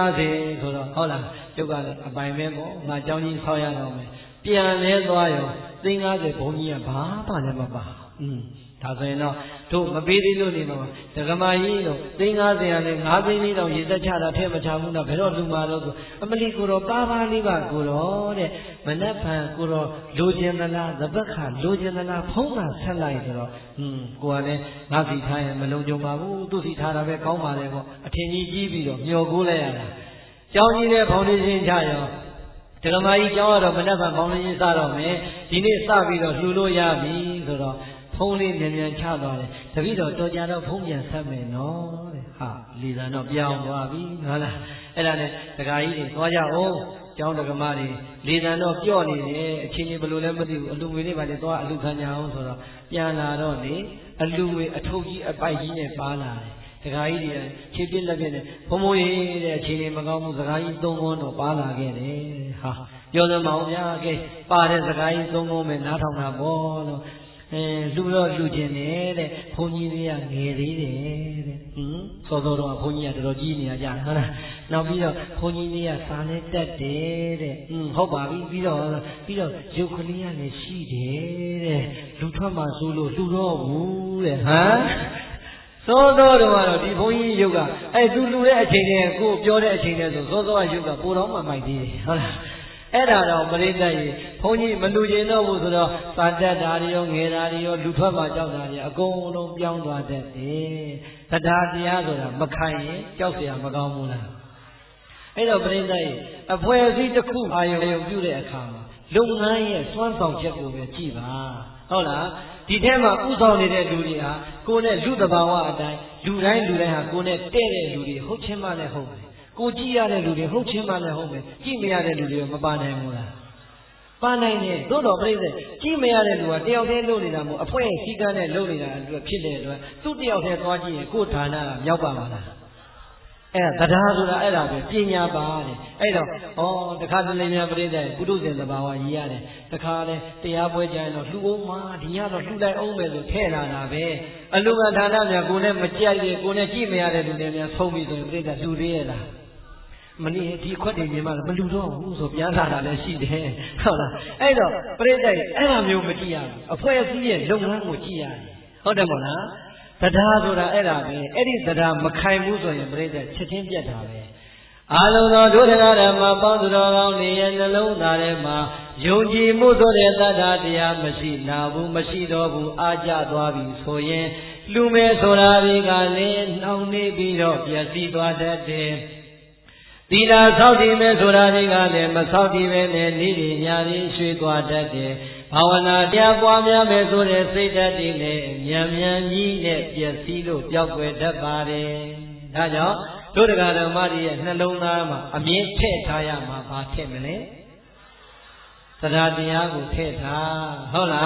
350ဆိုတော့ဟုတ်လားကျုပ်ကလည်းအပိုင်ပဲပေါ့ငါကြောင်းကြီးဆောင်းရတော့မယ်ပြန်လဲသွားရော350ဘုံကြီးကဘာမှလည်းမပါဒါဆိုရင်တော့တို့မပေးသေးလို့နေမှာဒကမာကြီးတို့350ရနဲ့5သိန်းလေးတော့ရေသက်ချတာထဲမချဘူးတော့ဘယ်တော့လူမှာတော့အမလီကိုတော့ပါပါလေးပါကိုတော့တဲ့မနှက်ဖန်ကိုတော့လိုချင်သလားသဘက်ခါလိုချင်သလားဖုံးတာဆက်လိုက်ဆိုတော့ကိုကလည်းငါစီထားရင်မလုံးကြုံပါဘူးသူစီထားတာပဲကောင်းပါလေပေါ့အထင်ကြီးကြီးပြီးတော့မျောကိုးလိုက်ရတာကျောင်းကြီးတဲ့ဖောင်ဒေးရှင်းချရောဒကမာကြီးကျောင်းကတော့မနှက်ဖန်ဖောင်ဒေးရှင်းစတော့မယ်ဒီနေ့စပြီးတော့လှူလို့ရပြီဆိုတော့ဖုံးလေးမြန်မြန်ချသွားတယ်တပည့်တော်တော်ကြတော့ဖုံးပြန်ဆက်မယ်နော်တဲ့ဟာလီသာတော့ပြောင်းသွားပြီဟုတ်လားအဲ့ဒါနဲ့ဒကာကြီးတွေသွားကြအောင်ကျောင်းဒကမတွေလီသာတော့ပြော့နေတယ်အချင်းချင်းဘယ်လိုလဲမသိဘူးအလူငွေလေးပါလေသွားအလူခံကြအောင်ဆိုတော့ပြန်လာတော့လေအလူငွေအထုပ်ကြီးအပိုက်ကြီးနဲ့ပါလာတယ်ဒကာကြီးတွေခြေပြစ်လက်ပြစ်နဲ့ဘုံဘုံရေးတဲ့အခြေအနေမကောင်းဘူးစကားကြီး3ခွန်းတော့ပါလာခဲ့တယ်ဟာပြောစမ်းမအောင်ဗျာကဲပါတဲ့စကားကြီး3ခွန်းပဲနားထောင်တာပေါ့လို့လူတော့လူကျင်တယ်တဲ့ဘုန်းကြီးတွေကငယ်သေးတယ်တဲ့စောစောတော့ဘုန်းကြီးကတော်တော်ကြီးနေရကြဟုတ်လားနောက်ပြီးတော့ဘုန်းကြီးတွေကစာနဲ့တက်တယ်တဲ့ဟုတ်ပါပြီပြီးတော့ရုပ်ကလေးကလည်းရှိတယ်တဲ့လူထွက်မှဆိုလို့လူတော့ဘူးတဲ့ဟမ်စောစောတော့ဒီဘုန်းကြီးရုပ်ကသူလူတဲ့အချိန်တည်းကိုပြောတဲ့အချိန်တည်းဆိုစောစောကရုပ်ကပိုတော့မှမိုက်သေးတယ်ဟုတ်လားအဲ့ဒါတော့ပရိသတ်ကြီးဘုန်းကြီးမလူကျင်တော့ဘူးဆိုတော့စာတက်တာတွေရောငယ်တာတွေရောလူထွက်မှကြောက်တာတွေအကုန်လုံးပြောင်းသွားတတ်တယ်တရားဆိုတာမခိုင်ရင်ကြောက်เสียမကောင်းဘူးလားအဲ့တော့ပရိသတ်ကြီးအဖွဲ့အစည်းတစ်ခုအာရုံပြုတဲ့အခါမှာလုပ်ငန်းရဲ့စွမ်းဆောင်ချက်ကိုပဲကြည့်ပါဟုတ်လားဒီထဲမှာဥဆောင်နေတဲ့လူတွေဟာကိုယ်နဲ့လူတဘာဝအတိုင်းလူတိုင်းဟာကိုယ်နဲ့တဲ့တဲ့လူတွေဟုတ်ချင်းမှလည်းဟုတ်တယ်ကိုကြည့်ရတဲ့လူတွေဟုတ်ချင်းမှလည်းဟုတ်မယ်ကြည့်မရတဲ့လူတွေမပါနိုင်ဘူးလားပါနိုင်တယ်သို့တော်ပြိဿကြည့်မရတဲ့လူကတယောက်တည်းလုပ်နေတာမဟုတ်အဖွဲ့စည်းကမ်းနဲ့လုပ်နေတာအတွက်ဖြစ်တဲ့အတွက်သူ့တယောက်တည်းသွားကြည့်ရင်ကိုယ်ဌာနကမြောက်ပါမှာလားအဲ့ဒါတရားဆိုတာအဲ့ဒါပဲပညာပါတဲ့အဲ့တော့တခါတလေများပြိဿပုထုဇဉ်သဘာဝရည်ရတယ်တခါလဲတရားပွဲကြရင်တော့လှူအောင်မှာဒီညတော့လှူလိုက်အောင်မယ်ဆိုထဲလာတာပဲအလူကဌာနများကိုယ်နဲ့မကြိုက်တဲ့ကိုယ်နဲ့ကြည့်မရတဲ့လူတွေများဆုံးပြီဆိုရင်ပြိဿလှူသေးရလားမနေ့ဒီခွက်တွေမြင်မှမလူတော့ဘူးဆိုပြန်လာတာလည်းရှိတယ်ဟုတ်လားအဲ့တော့ပြိဿအဲ့ဒါမျိုးမကြည့်ရဘူးအဖွဲ့အစည်းရဲ့လုပ်ငန်းကိုကြည့်ရတယ်ဟုတ်တယ်မို့လားတရားဆိုတာအဲ့ဒါပဲအဲ့ဒီတရားမခိုင်ဘူးဆိုရင်ပြိဿချက်ချင်းပြတ်တာပဲအာလုံးသောဒုဒကာဓမ္မပေါင်းသူတော်ကောင်းနေရဲ့နှလုံးသားထဲမှာယုံကြည်မှုဆိုတဲ့သတ္တရားမရှိနာဘူးမရှိတော့ဘူးအားကျသွားပြီဆိုရင်လူမဲဆိုတာတွေကလည်းနှောင့်နှေးပြီးတော့ပျက်စီးသွားတတ်တယ်သီလဆောက်တည်မယ်ဆိုတာတွေကလည်းမဆောက်တည်ပဲနဲ့နေ့ညညာရွှေ့သွားတတ်တယ်ဘာဝနာတရားပွားများမယ်ဆိုတဲ့စိတ်ဓာတ်တွေနဲ့မြန်ကြီးနဲ့ပျက်စီးလို့ပျောက်ကွယ်တတ်ပါတယ်ဒါကြောင့်ဒုဒကာဓမ္မတွေရဲ့နှလုံးသားမှာအမြင်ထည့်ထားရမှာဘာထည့်မလဲသဒ္ဒါတရားကိုထည့်ထားဟုတ်လား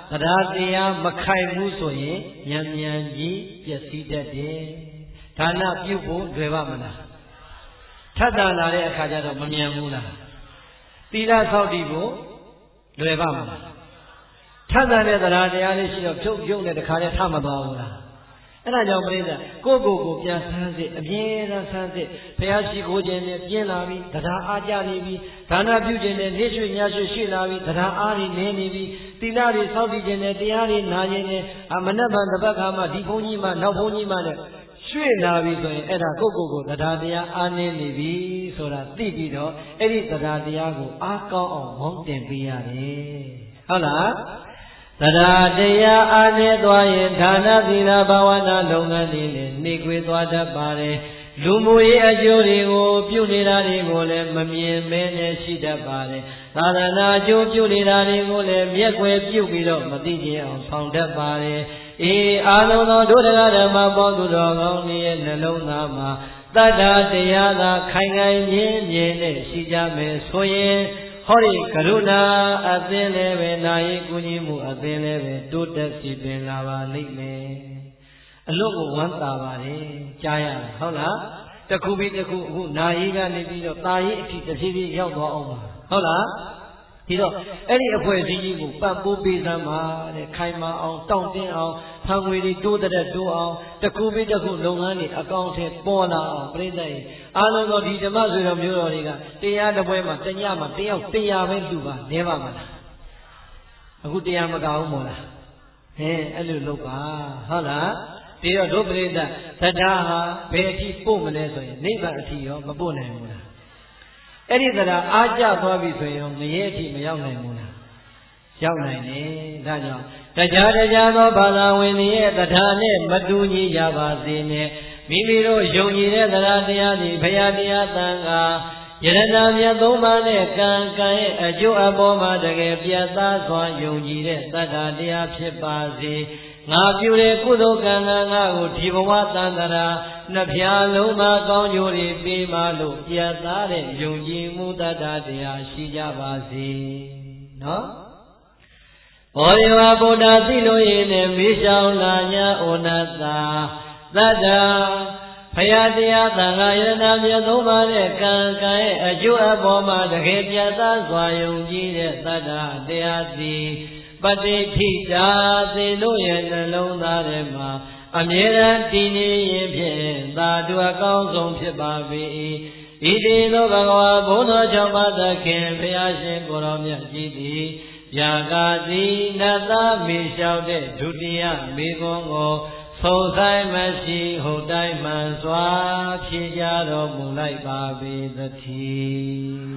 တရားတရားမခိုင်ဘူးဆိုရင်ဉာဏ်ဉာဏ်ကြီးပျက်စီးတတ်တယ်ဒါနပြုဖို့လွယ်ပါမလားထပ်တန်လာတဲ့အခါကျတော့မမြန်ဘူးလားသီလဆောက်တည်ဖို့လွယ်ပါမလားထပ်တန်တဲ့တရားတရားလေးရှိတော့ဖြုတ်ပြုတ်နဲ့တခါတည်းထမသွားဘူးလားအဲ့ဒါကြောင့်ပြိဿကိုပြန်ဆန်းစစ်အမြဲတမ်းဆန်းစစ်ဘုရားရှိခိုးခြင်းနဲ့ပြင်းလာပြီတရားအားကြနေပြီဒါနပြုခြင်းနဲ့နေ့ရွှေညရွှေရှိလာပြီတရားအားတွေနည်းနေပြီသီလတွေစောင့်တည်ခြင်းနဲ့တရားတွေနာခြင်းနဲ့မနက်ဖြန်တပတ်ခါမှဒီဘုန်းကြီးမှနောက်ဘုန်းကြီးမှနဲ့ရွှေ့လာပြီဆိုရင်အဲ့ဒါကိုတရားတရားအားနည်းနေပြီဆိုတာသိပြီးတော့အဲ့ဒီတရားတရားကိုအားကောင်းအောင်ဝန်းတင်ပေးရတယ်ဟုတ်လားတရားတရားအားနည်းသွားရင်ဌာနသီလဘာဝနာလုပ်ငန်းတွေနဲ့နှိကွေးသွားတတ်ပါတယ်လူမှုရေးအကျိုးတွေကိုပြုနေတာတွေကိုလည်းမမြင်မဲနဲ့ရှိတတ်ပါတယ်သာသနာအကျိုးပြုနေတာတွေကိုလည်းမျက်ွယ်ပြုပြီးတော့မသိကြအောင်ဆောင်တတ်ပါတယ်အားလုံးသောဒုဒကဓမ္မပေါင်းသူတော်ကောင်းတွေရဲ့နှလုံးသားမှာတတ္တတရားသာခိုင်ခိုင်မြဲမြဲနဲ့ရှိကြမယ်ဆိုရင်ဟောဒီကရုဏာအသင်းလည်းပဲနာယီကူညီမှုအသင်းလည်းပဲတိုးတက်စီပင်လာပါလိမ့်မယ်အလို့ကိုဝမ်းသာပါတယ်ကြားရတယ်ဟုတ်လားတခုပြီးတခုအခုနာယီကနေပြီးတော့တာယီအထိတစ်ဖြည်းဖြည်းရောက်သွားအောင်ပါဟုတ်လားဒီတော့အဲ့ဒီအဖွဲ့အစည်းကြီးကိုပံ့ပိုးပေးစမ်းပါတဲ့ခိုင်မာအောင်တောင့်တင်းအောင်ဖန်ငွေတွေတိုးတဲ့တိုးအောင်တခုပြီးတခုလုပ်ငန်းတွေအကောင့်ထဲပေါ်လာအောင်ပြိဿရဲ့အားလုံးသောဒီဓမ္မဆွေတော်မျိုးတော်တွေကတရားတစ်ပွဲမှာတညမှာတယောက်100ပဲလှူပါနေပါမလားအခု100မကအောင်မို့လားအဲ့လိုလုပ်ပါဟုတ်လားဒီတော့ဒုပရိသတရားဟာဘယ်အထိပို့မလဲဆိုရင်နိဗ္ဗာန်အထိရောမပို့နိုင်ဘူးလားအဲ့ဒီတရားအားကျသွားပြီဆိုရင်ငရဲအထိမရောက်နိုင်ဘူးလားရောက်နိုင်တယ်ဒါကြောင့်တရားသောဘာသာဝင်တွေရဲ့တရားနဲ့မတူညီကြပါစေနဲ့မိမိတို့ယုံကြည်တဲ့တရားတရားသည်ဘုရားတရားသံဃာယရဏမြတ်သုံးပါးနဲ့ကံရဲ့အကျိုးအပေါ်မှာတကယ်ပြတ်သားစွာယုံကြည်တဲ့သတ္တတရားဖြစ်ပါစေငါပြုတဲ့ကုသိုလ်ကံငါကိုဒီဘဝသံဃာနှစ်ဖြာလုံးမှာကောင်းကျိုးတွေပေးမှလို့ပြတ်သားတဲ့ယုံကြည်မှုတတ္တတရားရှိကြပါစေနော်ဘောရဝဗုဒ္ဓသိလို့ရင်းနဲ့မေးလျှောက်လာညာဩနတာသတ္တဘုရားတရားသံဃာယရဏမြတ်သုံးပါးနဲ့ကံရဲ့အကျိုးအပေါ်မှာတကယ်ပြတ်သားစွာယုံကြည်တဲ့သတ္တတရားသည်ပฏิထိတာသေလို့ရဲ့နှလုံးသားထဲမှာအမြဲတမ်းတည်နေရင်ဖြင့်သာဓုအကောင်းဆုံးဖြစ်ပါပေ၏ဣတိသောဘဂဝါဘုန်းတော်ကြောင့်ပါသခင်ဘုရားရှင်ကိုယ်တော်မြတ်ကြီးသည်ယာဂတိနတ္တမေလျှောက်တဲ့ဒုတိယမေခွန်းကိုသုံးဆိုင်မရှိဟုတ်တိုင်းမှန်စွာဖြေကြတော်မူလိုက်ပါပေသတည်း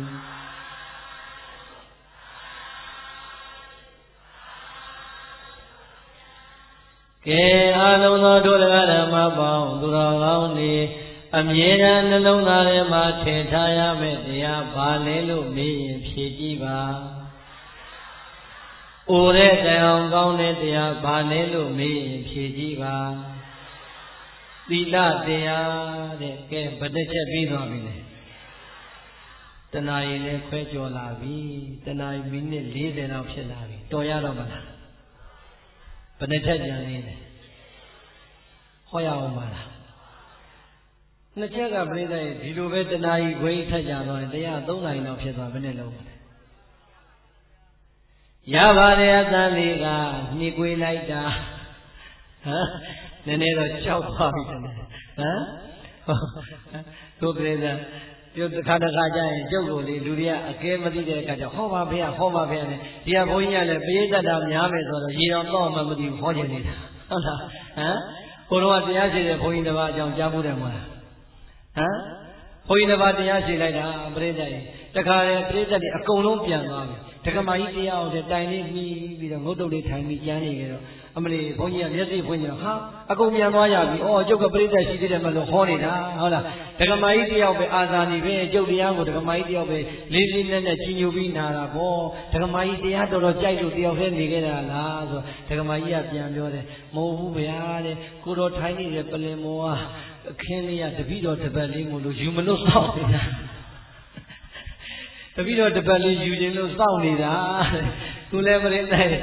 ကဲအားလုံးသောဒုဒကဓမ္မပေါင်းသူတော်ကောင်းတွေအမြဲတမ်းနှလုံးသားထဲမှာထင်ထားရမယ့်တရားဘာလဲလို့မေးရင်ဖြေကြည့်ပါ။အိုတဲ့တရားကောင်းတဲ့တရားဘာလဲလို့မေးရင်ဖြေကြည့်ပါ။သီလတရားတဲ့ကဲဘယ်တစ်ချက်ပြီးသွားပြီလဲ။တဏှာရည်လည်းခွဲကျော်လာပြီ။တဏှာရည်မိနစ်40လောက်ဖြစ်လာပြီ။တော်ရတော့မလား။ဘယ်တစ်ချက်ကြံသေးလဲ။ဟောရအောင်ပါလား။နှစ်ချက်ကပြိဿရဲ့ဒီလိုပဲတဏှာရည်ခွဲထက်ကြတော့တရား3နိုင်လောက်ဖြစ်သွားဘယ်နဲ့လုံးလဲ။ရပါတယ်အသံလေးကနှိကွေးလိုက်တာဟမ်နည်းနည်းတော့ကြောက်သွားပြီတဲ့ဟမ်တို့ပြိဿပြုတ်တစ်ခါကြရင်ကျုပ်ကိုလေလူတွေကအကဲမသိတဲ့အခါကျဟောပါဖေဟောပါဖေနဲ့ဒီကဘုန်းကြီးကလည်းပရိသတ်တာများမယ်ဆိုတော့ရေတော်တော့မှမသိဘူးဟောချင်နေတာဟုတ်လားဟမ်ကိုတော့တရားရှိတဲ့ဘုန်းကြီးတစ်ပါးအကြောင်းကြားမှုတယ်မဟုတ်လားဟမ်ဘုန်းကြီးတစ်ပါးတရားရှိလိုက်တာပရိသတ်ရင်တခါလေပရိသတ်တွေအကုန်လုံးပြန်သွားပြီဒကမာကြီးတရားအောင်တဲ့တိုင်လေးမှီပြီးတော့ငုတ်တုတ်လေးထိုင်ပြီးကျမ်းနေကြတော့အမလီဘုန်းကြီးကမျက်စိဖွင့်ကြတော့ဟာအကုန်ပြန်သွားရပြီ။အော်ကျုပ်ကပရိသတ်ရှိသေးတယ်မလို့ဟောနေတာဟုတ်လား။ဒကမာကြီးတယောက်ပဲအာသာနေပဲကျုပ်တရားကိုဒကမာကြီးတယောက်ပဲလေးလေးနက်နက်ကြီးညိုပြီးနာတာပေါ့။ဒကမာကြီးတရားတော်တော်ကြိုက်လို့တယောက်တည်းနေခဲ့တာလားဆိုဒကမာကြီးကပြန်ပြောတယ်မဟုတ်ဘူးဗျာတဲ့ကိုတော်ထိုင်နေတဲ့ပလင်မောကအခင်းလေးကတပိတော်တပတ်လေးမို့လို့ယူမလို့စောင့်နေတာ။တပိတော့တပတ်လေးယူခြင်းလို့စောင့်နေတာသူလည်းမရင်းနိုင်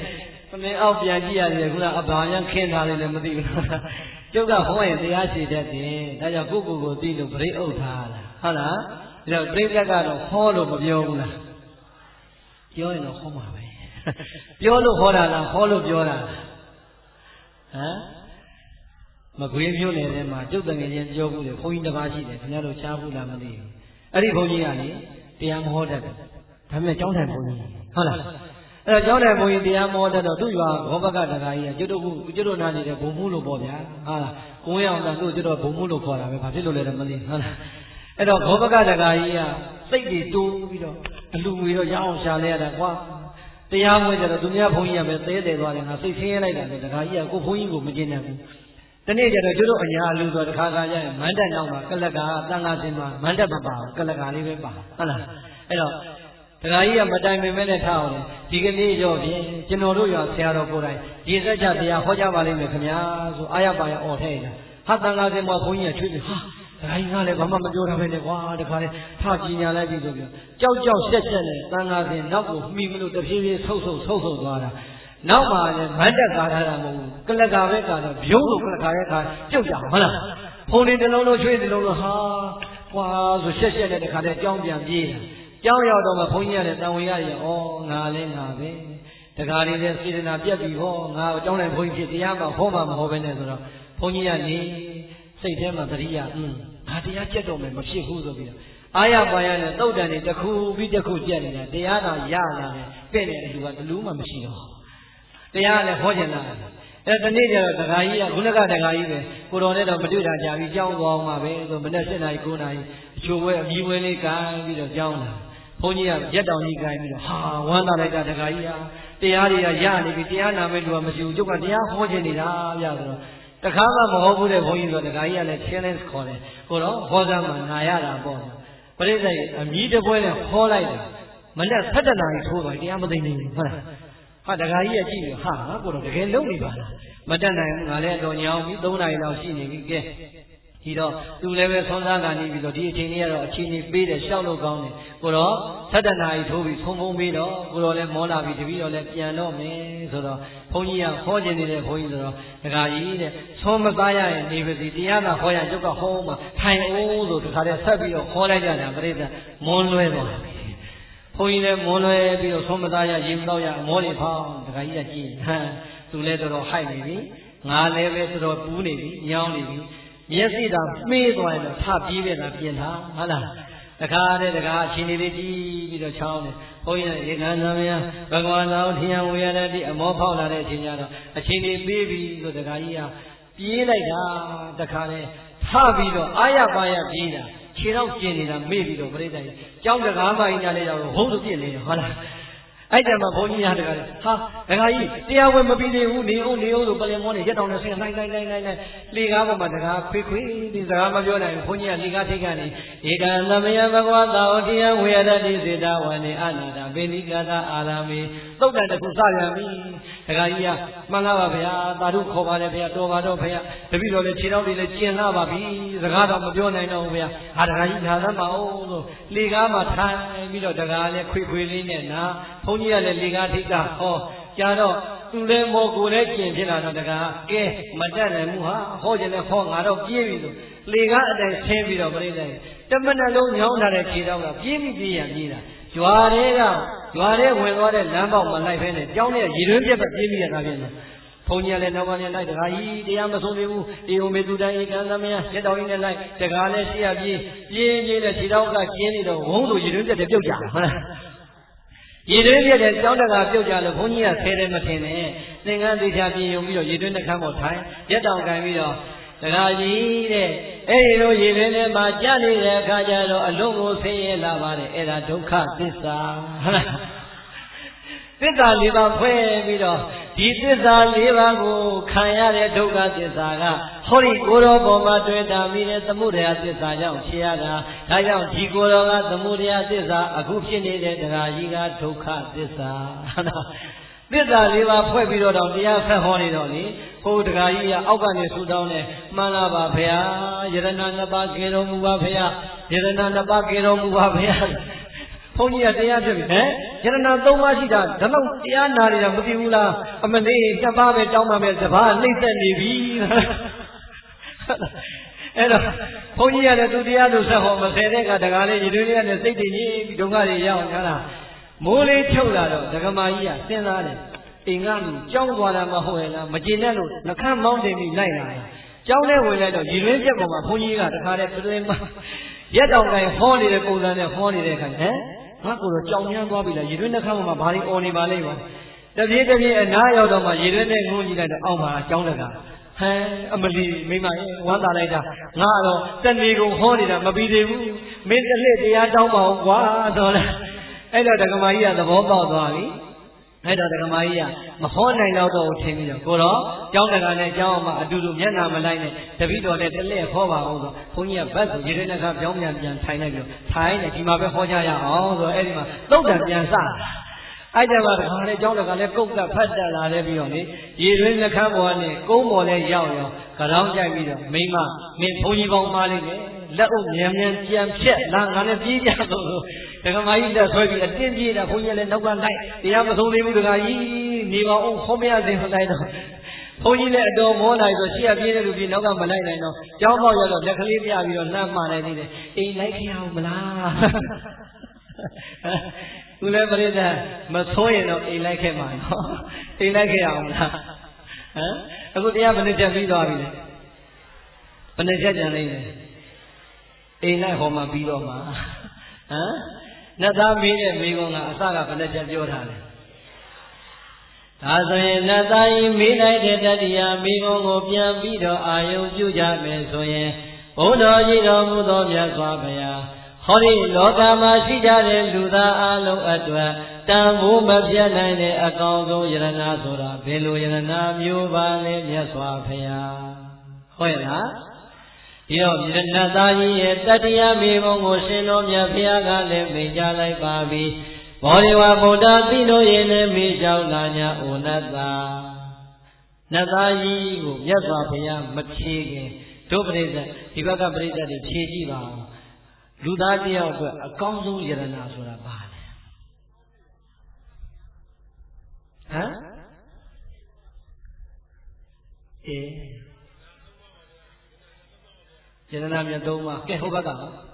နေအောက်ပြန်ကြည့်ရတယ်ခုနအဘာများခင်းထားတယ်လည်းမသိဘူးကျုပ်ကဟောရင်တရားရှိတတ်တယ်ဒါကြောင့်ကိုသိလို့ပြိဥထားတာဟုတ်လားဒါကြောင့်ပြိသက်ကတော့ဟောလို့မပြောဘူးလားပြောရင်တော့ဟောမှာပဲပြောလို့ဟောတာလားဟောလို့ပြောတာဟမ်မကွေးမျိုးနယ်ထဲမှာကျုပ်တငယ်ချင်းပြောဘူးလေဘုန်းကြီးတစ်ပါးရှိတယ်ခင်ဗျားတို့ရှားဘူးလားမသိဘူးအဲ့ဒီဘုန်းကြီးကလေတရားမဟောတတ်ဘူးဒါပေမဲ့ကျောင်းထိုင်ဘုန်းကြီးဟုတ်လားအဲ့တော့ကျောင်းထိုင်ဘုန်းကြီးတရားမဟောတတ်တော့သူ့ရွာဘောဘကတကာကြီးကကျွတ်တို့နာနေတဲ့ဘုံမှုလို့ပေါ့ဗျာဟုတ်လားကိုင်းအောင်တော့သူ့ကျွတ်တော့ဘုံမှုလို့ခေါ်တာပဲဘာဖြစ်လို့လဲတော့မသိဟုတ်လားအဲ့တော့ဘောဘကတကာကြီးကစိတ်တွေတိုးပြီးတော့အလူငွေတော့ရအောင်ရှာလဲရတာကွာတရားမွေးကြတော့သူများဘုန်းကြီးကပဲသေးသွားတယ်ငါစိတ်ဆင်းရဲလိုက်တာလေတကာကြီးကကိုဘုန်းကြီးကိုမကျင်နိုင်ဘူးတနေ့ကျတော့ကျွတ်တို့အညာလူဆိုတခါရရင်မန္တနောက်မှာကလကတန်ခါစင်မှာမန္တမပါဘူးကလကလေးပဲပါဟုတ်လားအဲ့တော့တခါကြီးကမတိုင်ပင်မဲနဲ့ထားအောင်ဒီကနေ့ရောဖြင့်ကျွန်တော်တို့ရောဆရာတော်ကိုယ်တိုင်ဒီစက်ချတရားဟောကြားပါလိမ့်မယ်ခင်ဗျာဆိုအာရပါရအော်ထဲတာဟာတန်ခါစင်မှာဘုန်းကြီးကချွေးတယ်ဟာတခါကြီးကလည်းဘာမှမပြောတာပဲနဲ့ကွာတခါလေထကြည်ညာလိုက်ပြီဆိုပြီးကြောက်ဆက်နဲ့တန်ခါစင်နောက်ကိုမှီမလို့တဖြည်းဖြည်းဆုပ်သွားတာနောက်မှလည်းမန္တကာထားတာမဟုတ်ဘူးကလကာပဲကာတော့ဘုံလိုကလကာရဲ့ခါပြုတ်ကြဟုတ်လားဖုန်လေးတစ်လုံးလုံးချွေးတစ်လုံးလုံးဟာကွာဆိုဆက်နဲ့တခါတည်းကြောင်းပြန်ပြေးတာကြောင်းရောက်တော့မှဘုန်းကြီးရတဲ့တန်ဝင်ရရဲ့ဩငါလည်းငါပဲတခါလေးလည်းစေတနာပြက်ပြီဟောငါကြောင်းတိုင်းဘုန်းကြီးဖြစ်တရားမှဟောမှမဟောပဲနဲ့ဆိုတော့ဘုန်းကြီးကနေစိတ်ထဲမှာသတိရငါတရားကျက်တော့မယ်မဖြစ်ဘူးဆိုပြီးတော့အာရပါရနဲ့သုတ်တန်တွေတစ်ခုပြီးတစ်ခုကျက်နေတာတရားတော်ရလာတယ်တဲ့တဲ့အလူကတလူမှမရှိတော့တရားလည်းဟောကျင်လာတယ်တနေ့ကျတော့တခါကြီးကခုနကတခါကြီးပဲကိုတော်နဲ့တော့မတွေ့တာကြာပြီးကြောင်းသွားအောင်ပါပဲဆိုမနေ့7 နာရီ9 နာရီအချိုးဝဲအမီးဝဲလေးကိုင်းပြီးတော့ကြောင်းလာဘုန်းကြီးကရက်တောင်ကြီးကိုင်းပြီးတော့ဟာဝမ်းသာလိုက်တာတခါကြီးဟာတရားတွေကရနေပြီတရားနာမဲ့လူကမရှိဘူးကျုပ်ကတရားဟောကျင်နေတာဗျာဆိုတော့တခါမှမဟုတ်ဘူးတဲ့ဘုန်းကြီးဆိုတခါကြီးကလည်း challenge ခေါ်တယ်ကိုတော့ဟောစားမှနာရတာပေါ့ပရိသတ်အမီးတပွဲနဲ့ဟောလိုက်တယ်မနေ့7 နာရီထိုးသွားတရားမသိနေဘူးဟုတ်လားဟာတခါကြီးကကြည့်ပြီးဟာငါကိုတော့တကယ်လုံးနေပါလားမတတ်နိုင်ဘူးငါလည်းတော့ညောင်းပြီး3 နာရီလောက်ရှိနေပြီကဲဒီတော့သူလည်းပဲဆွမ်းစားကနေပြီးတော့ဒီအချိန်လေးကတော့အချိန်ကြီးပေးတယ်ရှောက်လို့ကောင်းတယ်ကိုတော့7 နာရီထိုးပြီးဖုံဖုံပေးတော့ကိုတော့လည်းမောလာပြီးတပည့်တော်လည်းပြန်တော့မယ်ဆိုတော့ဘုန်းကြီးကဟောခြင်းနေတဲ့ဘုန်းကြီးဆိုတော့တခါကြီးတဲ့ဆွမ်းမသားရရင်နေပါစီတရားသာဟောရကျုပ်ကဟောမှထိုင်အောင်ဆိုတခါတည်းဆက်ပြီးတော့ဟောလိုက်ကြတာပြိဿမွန်းလွဲသွားတယ်ဘုန်းကြီးလည်းမွန်းလွဲပြီးတော့ဆွမ်းမသားရရေမတော့ရအမောတွေဖောင်းတခါကြီးကကြည့်ဟမ်သူလည်းတော်တော်ဟိုက်နေပြီငါလည်းပဲတော်တော်ပူးနေပြီညောင်းနေပြီမျက်စိသာမှေးသွားရင်တော့ထပြေးပဲလားပြင်ထားဟုတ်လားတခါတည်းတခါအချိန်လေးကြည့်ပြီးတော့ချောင်းတယ်ဘုန်းကြီးရေကံသမယဘဂဝါတော်ထျံဝေရတိအမောဖောက်လာတဲ့အချိန်ကျတော့အချိန်လေးပေးပြီးဆိုတခါကြီးကပြေးလိုက်တာတခါတည်းထပြီးတော့အာရပါရပြေးတာခြေတော့ကျင်နေတာမေ့ပြီးတော့ပြိတ္တကြီးကြောင်းတကားမကြီးညာလေးတော့ဟုတ်လို့ပြစ်နေတယ်ဟုတ်လားအဲ့တည်းမှာဘုန်းကြီးရတကားဟာဒကာကြီးတရားဝင်မပြီးသေးဘူးနေအောင်ဆိုပလင်မောနေရက်တောင်နဲ့ဆင်းလိုက်လေကားပေါ်မှာဒကာခွေဒီစကားမပြောနိုင်ဘူးဘုန်းကြီးကလေကားထိတ်ကနေဧကံသမယဘဂဝတာဩတိယဝေရတိစေတဝနေအနာတာပေနိကတာအာရမေသုတ်တန်တခုစပြန်ပြီဒကာကြီးကမှန်လားပါဗျာသာဓုခေါ်ပါတယ်ဗျာတော်ပါတော့ဗျာတပည့်တော်လည်းခြေတော်တွေလည်းကျင်လာပါပြီစကားတော့မပြောနိုင်တော့ဘူးဗျာဟာဒကာကြီးနာသမ်းပါအောင်ဆိုလေကားမှာထိုင်ပြီးတော့ဒကာလည်းခွေလေးနဲ့နာဘုန်းကြီးကလည်းလေကားထိတ်ကဟောကြာတော့သူလည်းမောကိုလည်းကျင်ဖြစ်လာတော့တကားကဲမတတ်နိုင်ဘူးဟာဟောခြင်းနဲ့ဟောငါတော့ပြေးပြီဆိုလေကားအတိုင်းဆင်းပြီးတော့ပြိတ္တတမနလုံးညောင်းထားတဲ့ခြေတော့ကပြေးရပြေးတာရွာထဲဝင်သွားတဲ့လမ်းပေါက်မှာလိုက်ဖဲနဲ့ကြောင်းတဲ့ရေတွင်းပြက်ပဲပြေးရတာပြင်တယ်ဘုန်းကြီးကလည်းနောက်ကနေလိုက်တကားကြီးတရားမဆုံးသေးဘူးအေယုံမေသူတိုင်းဧကံသမယရက်တော်ကြီးနဲ့လိုက်တကားလည်းရှေ့ရပြေးတဲ့ခြေတော့ကကျင်းနေတော့ဝုန်းဆိုရေတွင်းပြက်ပြုတ်ကြတာဟုတ်လားရေတွင်းပြတဲ့ကျောင်းတကာပြုတ်ကြလို့ဘုန်းကြီးကဆဲတယ်မထင်နဲ့သင်္ကန်းသေးချာပြင်ယုံပြီးတော့ရေတွင်းတစ်ခါပေါ်ထိုင်ရက်တောင်ကန်ပြီးတော့တခါကြီးတဲ့အဲ့ဒီလိုရေတွင်းထဲမှာကြာနေတဲ့အခါကျတော့အလုံးကိုဆင်းရဲလာပါတယ်အဲ့ဒါဒုက္ခသစ္စာဟုတ်လားသစ္စာ 4 ပါးဖွဲ့ပြီးတော့ဒီသစ္စာ 4 ပါးကိုခံရတဲ့ဒုက္ခသစ္စာကဟောဒီကိုယ်တော်ပေါ်မှာတွေ့တာမိတဲ့သမုဒယသစ္စာကြောင့်ဖြစ်ရတာဒါကြောင့်ဒီကိုယ်တော်ကသမုဒယသစ္စာအခုဖြစ်နေတဲ့တရားကြီးကဒုက္ခသစ္စာသစ္စာ 4 ပါးဖွဲ့ပြီးတော့တရားဆက်ဟောနေတော့လေဟိုတရားကြီးကအောက်ကနေဆူတောင်းနေမှန်လားပါဗျာယရဏ 2 ပါးကေတော်မူပါဗျာယရဏ 2 ပါးကေတော်မူပါဗျာဘဘုန်းကြီးကတရားဖြစ်ပြီဟဲ့ယရနာ3ပါးရှိတာဒါတော့တရားနာနေတာမသိဘူးလားအမလေး2ပါးပဲတောင်းပါမယ်တပါးနှိမ့်သက်နေပြီအဲ့တော့ဘုန်းကြီးကလည်းသူတရားသူဆက်ဟောမဆယ်တဲ့ကတကားလေးရည်တွေးလေးကလည်းစိတ်တည်ကြီးဒုက္ခတွေရောက်နေတာမိုးလေးချုပ်လာတော့ဒကမာကြီးကစဉ်းစားတယ်အိမ်ကလူကြောင်းသွားတာမဟုတ်ရဲ့လားမကျင်တဲ့လို့နှခမ်းမောင်းတင်ပြီးလိုက်လာတယ်ကြောင်းနဲ့ဝင်လိုက်တော့ရည်ရင်းချက်ပေါ်မှာဘုန်းကြီးကတခါတည်းပြင်းမရက်တောင်တိုင်းဟောနေတဲ့ပုံစံနဲ့ဟောနေတဲ့ခါဟဲ့ငါကိုတော့ကြောင်ညမ်းသွားပြီလားရည်ရင်းနှခမ်းပေါ်မှာဘာတွေអော်နေပါလိမ့်ပါတပြေးတပြေးအနားရောက်တော့မှရည်ရင်းနဲ့ငုံကြည့်လိုက်တော့အောက်မှာကြောင်းတကဟဲအမလီမိမဝမ်းသာလိုက်တာငါတော့တဏီကုံဟောနေတာမပြီးသေးဘူးမင်းတစ်လှည့်တရားတောင်းပါအောင်ကွာဆိုလဲအဲ့တော့ဒကမာကြီးကသဘောပေါက်သွားပြီအဲ့တော့ဒကမာကြီးကမဟောနိုင်တော့ထင်ပြီးတော့ကိုတော့ကျောင်းတကာနဲ့ကျောင်းအောင်မှအတူတူမျက်နှာမလိုက်နဲ့တပည့်တော်နဲ့တစ်လှည့်ဟောပါအောင်ဆိုဘုန်းကြီးကဘတ်ဆိုရေထဲနဲ့ကပြောင်းပြန်ထိုင်လိုက်ပြီးထိုင်နေဒီမှာပဲဟောကြရအောင်ဆိုအဲ့ဒီမှာသုတ်တန်ပြန်စအဲ့ကြပါတခါလေကျောင်းတကာလည်းကုတ်ကဖတ်တက်လာတယ်ပြီးတော့လေရေရင်းနှခမ်းပေါ်နဲ့ကုန်းပေါ်လည်းရောက်ရောကြောင်းကြိုက်ပြီးတော့မိမမင်းဘုန်းကြီးပေါင်းပါလိမ့်မယ်လက်အုပ်မြန်မြန်ပြန်ဖြက်လာငါလည်းပြေးကြတော့ဒကမာကြီးလက်ဆွဲပြီးအတင်းပြေးတာဘုန်းကြီးလည်းနောက်ကလိုက်တရားမဆုံးသေးဘူးဒကာကြီးနေပါအောင်ခေါ်မရစေမလိုက်တော့ဘုန်းကြီးလည်းအတော်မောလိုက်ဆိုရှေ့ကပြေးတဲ့လူပြေးနောက်ကမလိုက်နိုင်တော့ကျောင်းပေါက်ရတော့လက်ကလေးပြပြီးတော့နှမ်းမှနိုင်သေးတယ်အိမ်လိုက်ခင်အောင်မလားသူလည်းပြိတ္တမဆိုးရင်တော့အိမ်လိုက်ခဲ့မှာနော်အိမ်လိုက်ခဲ့အောင်မလားဟမ်အခုတရားဘယ်နှချက်ပြီးသွားပြီလဲဘယ်နှချက်ကြံနေလဲအိမ်လိုက်ဟောမှပြီးတော့မှာဟမ်နတ်သားမေးတဲ့မိကုံကအစကဘယ်နှချက်ပြောထားလဲဒါဆိုရင်နတ်သားကြီးမေးလိုက်တဲ့တတိယမိကုံကိုပြန်ပြီးတော့အာယုံပြုကြမယ်ဆိုရင်ဘုန်းတော်ကြီးတော်မူသောမြတ်စွာဘုရားဟောဒီလောကမှာရှိကြတဲ့လူသားအလုံးအတွက်တန်ဖိုးမပြတ်နိုင်တဲ့အကောင်းဆုံးယရနာဆိုတာဘယ်လိုယရနာမျိုးပါလဲမြတ်စွာဘုရားဟုတ်ရဲ့လားဒီတော့မြတ်သားကြီးရဲ့တတိယမိဘုံကိုရှင်တော်မြတ်ဘုရားကလည်းမိန့်ကြားလိုက်ပါပြီဘောဓိဝဗုဒ္ဓသိလို့ရင်လည်းမိကြောက်လာညာဩနတ္တာနတ်သားကြီးကိုမြတ်စွာဘုရားမဖြေခင်တို့ပရိသတ်ဒီဘက်ကပရိသတ်တွေဖြေကြည့်ပါဦးလူသားတယောက်အတွက်အကောင်းဆုံးယရနာဆိုတာဘာလဲဟမ်ယရနာမြတ်သုံးပါကဲဟိုဘက်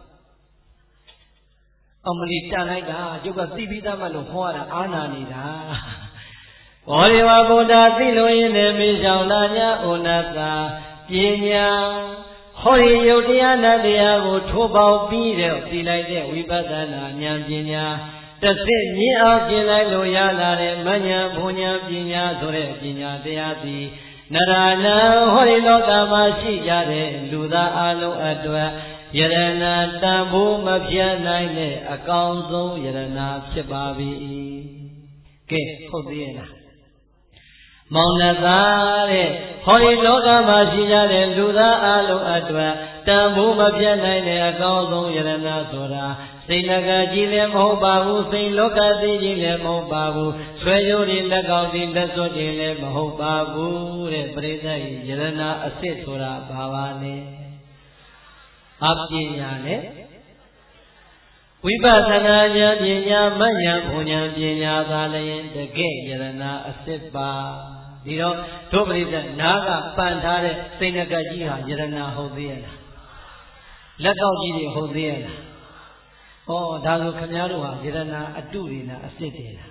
ကအမလီတန်လိုက်တာကျုပ်ကသိပြီးသားမှလို့ဟောရတာအာနာနေတာဘောဓိဝဗုဒ္ဓသိလို့ရင်လည်းမေရှောင်လာညာဩနတ္တာပညာဟောဒီယုတ်တရားနတ်တရားကိုထိုးပေါက်ပြီးတဲ့သိလိုက်တဲ့ဝိပဿနာဉာဏ်ပညာတစ်စစ်မြင်အောင်ကျင့်လိုက်လို့ရလာတဲ့မဉဏ်ဘုံဉဏ်ပညာဆိုတဲ့ပညာတရားသည်နရဏဟောဒီလောကမှာရှိကြတဲ့လူသားအလုံးအတွက်ယရနာတန်ဖိုးမပြတ်နိုင်တဲ့အကောင်းဆုံးယရနာဖြစ်ပါ၏ကဲဟုတ်သေးရဲ့လားမောင်နှသားတဲ့ဟောဒီလောကမှာရှိကြတဲ့လူသားအလုံးအတွက်တန်ဖိုးမပြတ်နိုင်တဲ့အကောင်းဆုံးယရနာဆိုတာစိတ်နှကကြီးလည်းမဟုတ်ပါဘူးစိတ်လောကသိကြီးလည်းမဟုတ်ပါဘူးဆွဲရိုးတွေလက်ကောက်တွေလက်စွပ်တွေလည်းမဟုတ်ပါဘူးတဲ့ပရိသတ်ယရနာအစ်စ်ဆိုတာဘာပါလဲအပညာနဲ့ဝိပဿနာဉာဏ်ပညာမဉဏ်ဘုံဉဏ်ပညာသာလည်းတကယ်ယရနာအစ်စ်ပါဒီတော့တို့ပရိသတ်နားကပန်ထားတဲ့စိတ်နှကကြီးဟာယရနာဟုတ်သေးရဲ့လားလက်ကောက်ကြီးတွေဟုတ်သေးရဲ့လားဩဒါဆိုခင်ဗျားတို့ဟာယရနာအတုတွေလားအစ်စ်တွေလား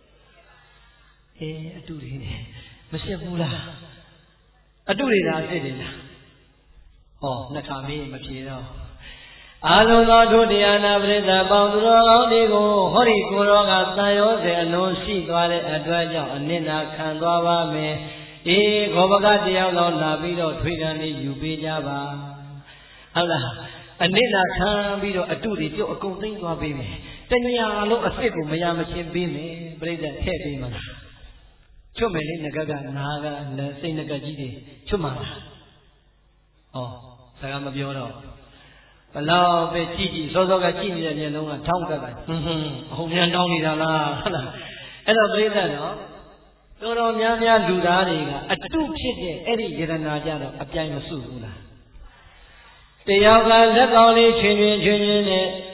အတုတွေနဲ့မရှင်းဘူးလားအတုတွေလားအစ်စ်တွေလားနှစ်ခါမေးမဖြေတော့အာလုံးသောဒုတိယနာပရိသတ်ပေါင်းသူတော်ကောင်းတွေကိုဟောဒီကိုရောကတန်ရောစေအလုံးရှိသွားတဲ့အတွက်ကြောင့်အနစ်နာခံသွားပါမယ်ခောဘကတယောက်လောက်လာပြီးတော့ထွေခံလေးယူပေးကြပါဟုတ်လားအနစ်နာခံပြီးတော့အတုတွေပြုတ်အကုန်သိမ့်သွားပေးမယ်တညာလုံးအစ်စ်ကိုမရမချင်းပေးမယ်ပရိသတ်ထည့်ပေးမှာချွတ်မယ်လေငကကနာကစိတ်ငကကြီးတွေချွတ်မှာစကားမပြောတော့ဘလောက်ပဲကြည့်ကြည့်စောစောကကြည့်နေတဲ့မျက်လုံးကထောင်းကပ်အဟုန်မြန်တောင်းနေတာလားဟုတ်လားအဲ့တော့ပြိဿတော့တော်တော်များများလူသားတွေကအတုဖြစ်တဲ့အဲ့ဒီယရနာကြတော့အပြိုင်မစုဘူးလားတယောက်ကလက်ကောင်းလေးချင်းချင်းနဲ့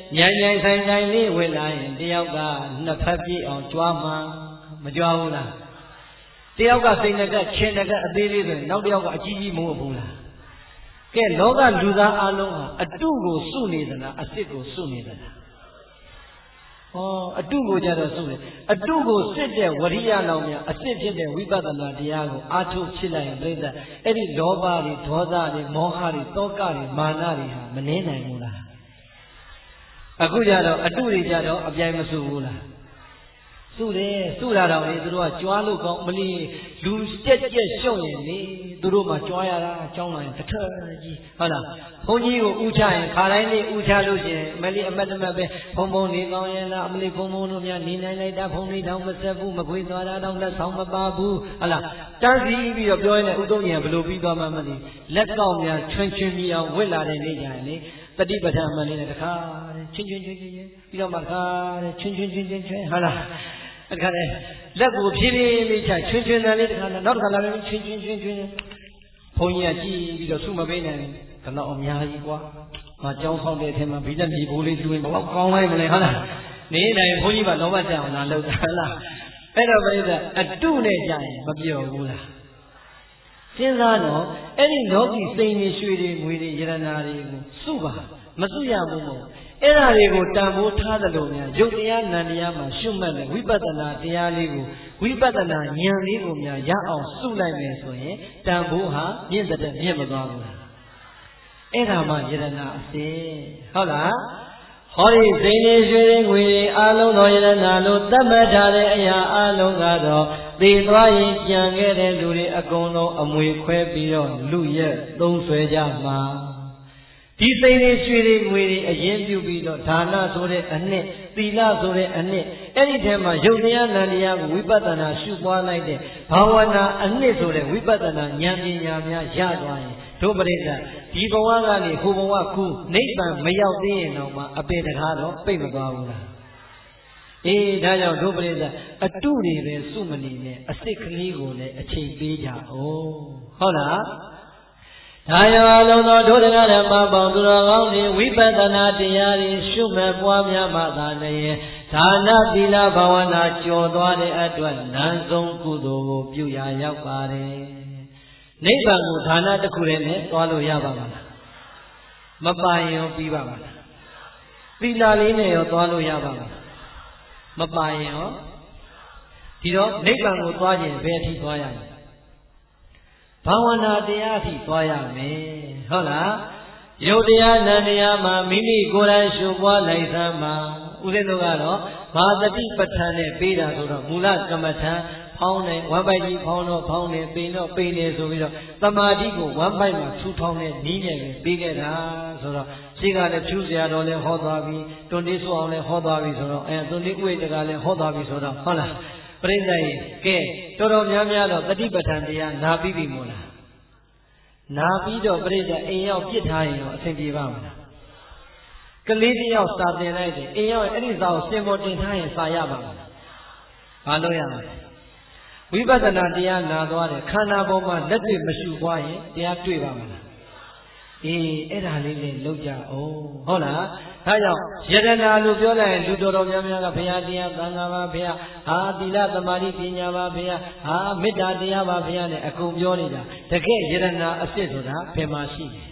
ညံ့ညံ့ဆိုင်ဆိုင်လေးဝင်လာရင်တယောက်ကနှစ်ဖက်ပြည့်အောင်ကြွားမှာမကြွားဘူးလားတယောက်ကစိတ်နဲ့ကချင်းနဲ့ကအသေးလေးဆိုရင်နောက်တယောက်ကအကြီးကြီးမဟုတ်ဘူးလားကဲလောကလူသားအလုံးဟာအတုကိုစုနေသလားအစစ်ကိုစုနေသလားဟောအတုကိုကြတော့စုတယ်အတုကိုစစ်တဲ့ဝရိယလောင်များအစစ်ဖြစ်တဲ့ဝိပဿနာတရားကိုအာထုတ်ဖြစ်လိုက်ရင်ပြိဿအဲ့ဒီလောဘတွေဒေါသတွေမောဟတွေတောကတွေမာနတွေဟာမနှင်းနိုင်ဘူးလားအခုကြတော့အတုတွေကြတော့အပြိုင်မစုဘူးလားစုတယ်စုတာတော့လေသူတို့ကကြွားလို့ကောင်းမလီလူကြက်ကြက်ရှုံရင်လေသူတို့မှကြွားရတာအကြောင်းလာရင်တထကြီးဟုတ်လားဘုန်းကြီးကိုဥချရင်ခါတိုင်းလေးဥချလို့ရှင်မလီအမတ်တမတ်ပဲဘုံဘုံနေကောင်းရင်လားအမလီဘုံဘုံတို့များနေနိုင်လိုက်တာဘုံလေးတောင်မဆက်ဘူးမခွေးသွားတာတောင်လက်ဆောင်မပါဘူးဟုတ်လားတန်းစီပြီးတော့ပြောရင်ဥသုံးကြီးကဘယ်လိုပြီးသွားမှမသိလက်ကောက်များချွန်းချွန်းပြီးအောင်ဝစ်လာတဲ့နေ့ကျရင်လေတတိပဋ္ဌာန်မှန်လေးနဲ့တခါချင်းချင်းပြီးတော့မှခါတဲ့ချင်းချင်းဟုတ်လားအခါနဲ့လက်ကိုဖြည်းဖြည်းလေးချချွန်းချွန်းတယ်လေးတခါနောက်တစ်ခါလာလည်းချင်းဘုန်းကြီးကကြည့်ပြီးတော့ဆုမပေးနိုင်ဘူးတော့အများကြီးကွာငါကြောင်းဆောင်တဲ့အထက်မှာဘိလက်မြေဘိုးလေးကျွင်းဘယ်တော့ကောင်းလိုက်မလဲဟုတ်လားနေနိုင်ဘုန်းကြီးကလောဘတက်အောင်လာလုပ်တာဟုတ်လားအဲ့တော့ပြိဿအတုနဲ့ကြရင်မပြောဘူးလားစဉ်းစားတော့အဲ့ဒီလောကီစိန်တွေရွှေတွေငွေတွေယရနာတွေကိုစုပါမစုရဘူးမို့အဲ့ဒါတွေကိုတန်ဖိုးထားတယ်လို့များယုတ်တရားနံတရားမှာရှုမှတ်တဲ့ဝိပဿနာတရားလေးကိုဝိပဿနာဉာဏ်လေးကိုများရအောင်စုလိုက်မယ်ဆိုရင်တန်ဖိုးဟာမြင့်တဲ့မြင့်မသွားဘူးလားအဲ့ဒါမှယရနာအစစ်ဟုတ်လားဟောဒီစိန်လေးရွှေတွေငွေတွေအလုံးသောယရနာလို့သတ်မှတ်ထားတဲ့အရာအလုံးကတော့သေသွားရင်ကြံခဲ့တဲ့လူတွေအကုန်လုံးအမွေခွဲပြီးတော့လူရက်သုံးဆွဲကြမှာဒီစိတ်တွေရွှေတွေငွေတွေအရင်ပြုပြီးတော့ဒါနဆိုတဲ့အနှစ်သီလဆိုတဲ့အနှစ်အဲ့ဒီထဲမှာယုတ်တရားနံတရားကိုဝိပဿနာရှုပွားလိုက်တဲ့ဘာဝနာအနှစ်ဆိုတဲ့ဝိပဿနာဉာဏ်ပညာများရသွားရင်တို့ပရိသတ်ဒီဘဝကနေဟိုဘဝကူနိဗ္ဗာန်မရောက်သေးရင်တော့မှအပေတကားတော့ပိတ်မသွားဘူးလားအေးဒါကြောင့်တို့ပရိသတ်အတုတွေပဲစုမနေနဲ့အစစ်ကလေးကိုလည်းအချိန်ပေးကြအောင်ဟုတ်လားဒါရောအလုံးသောဒုဒကဓမ္မပေါင်းသူတော်ကောင်းတွေဝိပဿနာတရားတွေရှုမှတ်ပွားများမှသာလျှင်ဒါနသီလဘာဝနာကျော်သွားတဲ့အတွက်နန်းဆုံးကုသိုလ်ကိုပြုရာရောက်ပါတယ်နိဗ္ဗာန်ကိုဒါနတစ်ခုတည်းနဲ့သွားလို့ရပါမလားမပိုင်ရောပြီးပါမလားသီလလေးနဲ့ရောသွားလို့ရပါမလားမပိုင်ရောဒီတော့နိဗ္ဗာန်ကိုသွားခြင်းဘယ်အထိသွားရမလဲဘာဝနာတရားအထိသွားရမယ်ဟုတ်လားယုတ်တရားနံတရားမှာမိမိကိုယ်တိုင်ရှုပွားလိုက်သမှာဦးဇင်းတို့ကတော့ဘာတတိပဋ္ဌာန်နဲ့ပေးတာဆိုတော့မူလကမ္မထံဖောင်းတယ်ဝမ်းပိုက်ကြီးဖောင်းတော့ဖောင်းတယ်ပိန်တော့ပိန်တယ်ဆိုပြီးတော့သမာဓိကိုဝမ်းပိုက်မှာထူထောင်တဲ့နည်းနဲ့ပေးခဲ့တာဆိုတော့ရှိကလည်းဖြူစရာတော်လည်းဟောသွားပြီတွန်တေးဆိုအောင်လည်းဟောသွားပြီဆိုတော့တွန်တေးဥိတကလည်းဟောသွားပြီဆိုတော့ဟုတ်လားပရိသတ်ရေကဲတော်တော်များများတော့တတိပဋ္ဌာန်တရားနာပြီးပြီမို့လားနာပြီးတော့ပရိသတ်အိမ်ရောက်ပြစ်ထားရင်ရောအဆင်ပြေပါမလားကလေးတယောက်စာတင်လိုက်တယ်အိမ်ရောက်အဲ့ဒီစာကိုစင်ပေါ်တင်ထားရင်စာရပါမလားဘာလို့ရမလဲဝိပဿနာတရားနာသွားတယ်ခန္ဓာပေါ်မှာလက်တွေ့မရှုပွားရင်တရားတွေ့ပါမလားအေးအဲ့ဒါလေးနဲ့လောက်ကြအောင်ဟုတ်လားဒါကြောင့်ယတနာလို့ပြောလိုက်ရင်လူတော်တော်များများကဘုရားတရားသံဃာပါဘုရားဟာသီလသမာဓိပညာပါဘုရားဟာမေတ္တာတရားပါဘုရားနဲ့အကုန်ပြောနေတာတကယ်ယတနာအစစ်ဆိုတာဘယ်မှာရှိလဲ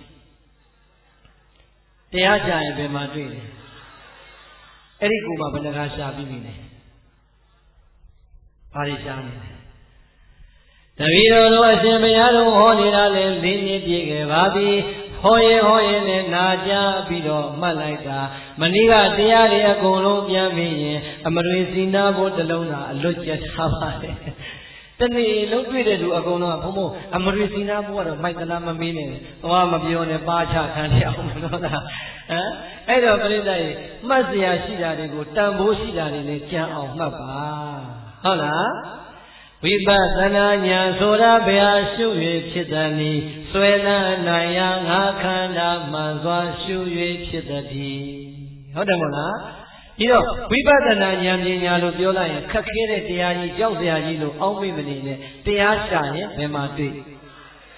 တရားချရင်ဘယ်မှာတွေ့လဲအဲ့ဒီကိုမှဘယ်နှခါရှာပြီးပြီလဲဘာတွေရှာနေလဲတပည့်တော်တို့အရှင်ဘုရားတို့ဟောနေတာလေ၄နှစ်ပြည့်ခဲ့ပါပြီဟောရင်လည်းနာကြပြီးတော့မှတ်လိုက်တာမဏိကတရားတွေအကုန်လုံးပြန်ပြီးရင်အမရိစီနာဖို့တလုံးသာအလွတ်ကျထားပါတယ်တနေ့လုံးတွေ့တဲ့လူအကုန်လုံးကဘုံဘုံအမရိစီနာဖို့ကတော့မိုက်သလားမမင်းနဲ့သွားမပြောနဲ့ပါချခံရအောင်လို့လားဟမ်အဲ့တော့ပြိဿရေမှတ်စရာရှိတာတွေကိုတန်ဖိုးရှိတာတွေလည်းကြံအောင်မှတ်ပါဟုတ်လားဝိပဿနာဉာဏ်ဆိုတာဘယ်ဟာရှု၍ဖြစ်သည်နည်းဆွဲလန်းနိုင်ရာငါခန္ဓာမှန်စွာရှု၍ဖြစ်သည်ဟုတ်တယ်မဟုတ်လားဒီတော့ဝိပဿနာဉာဏ်ပညာလို့ပြောလိုက်ရင်ခက်ခဲတဲ့တရားကြီးကြောက်စရာကြီးလို့အောက်မေ့မနေနဲ့တရားရှာရင်ဘယ်မှာတွေ့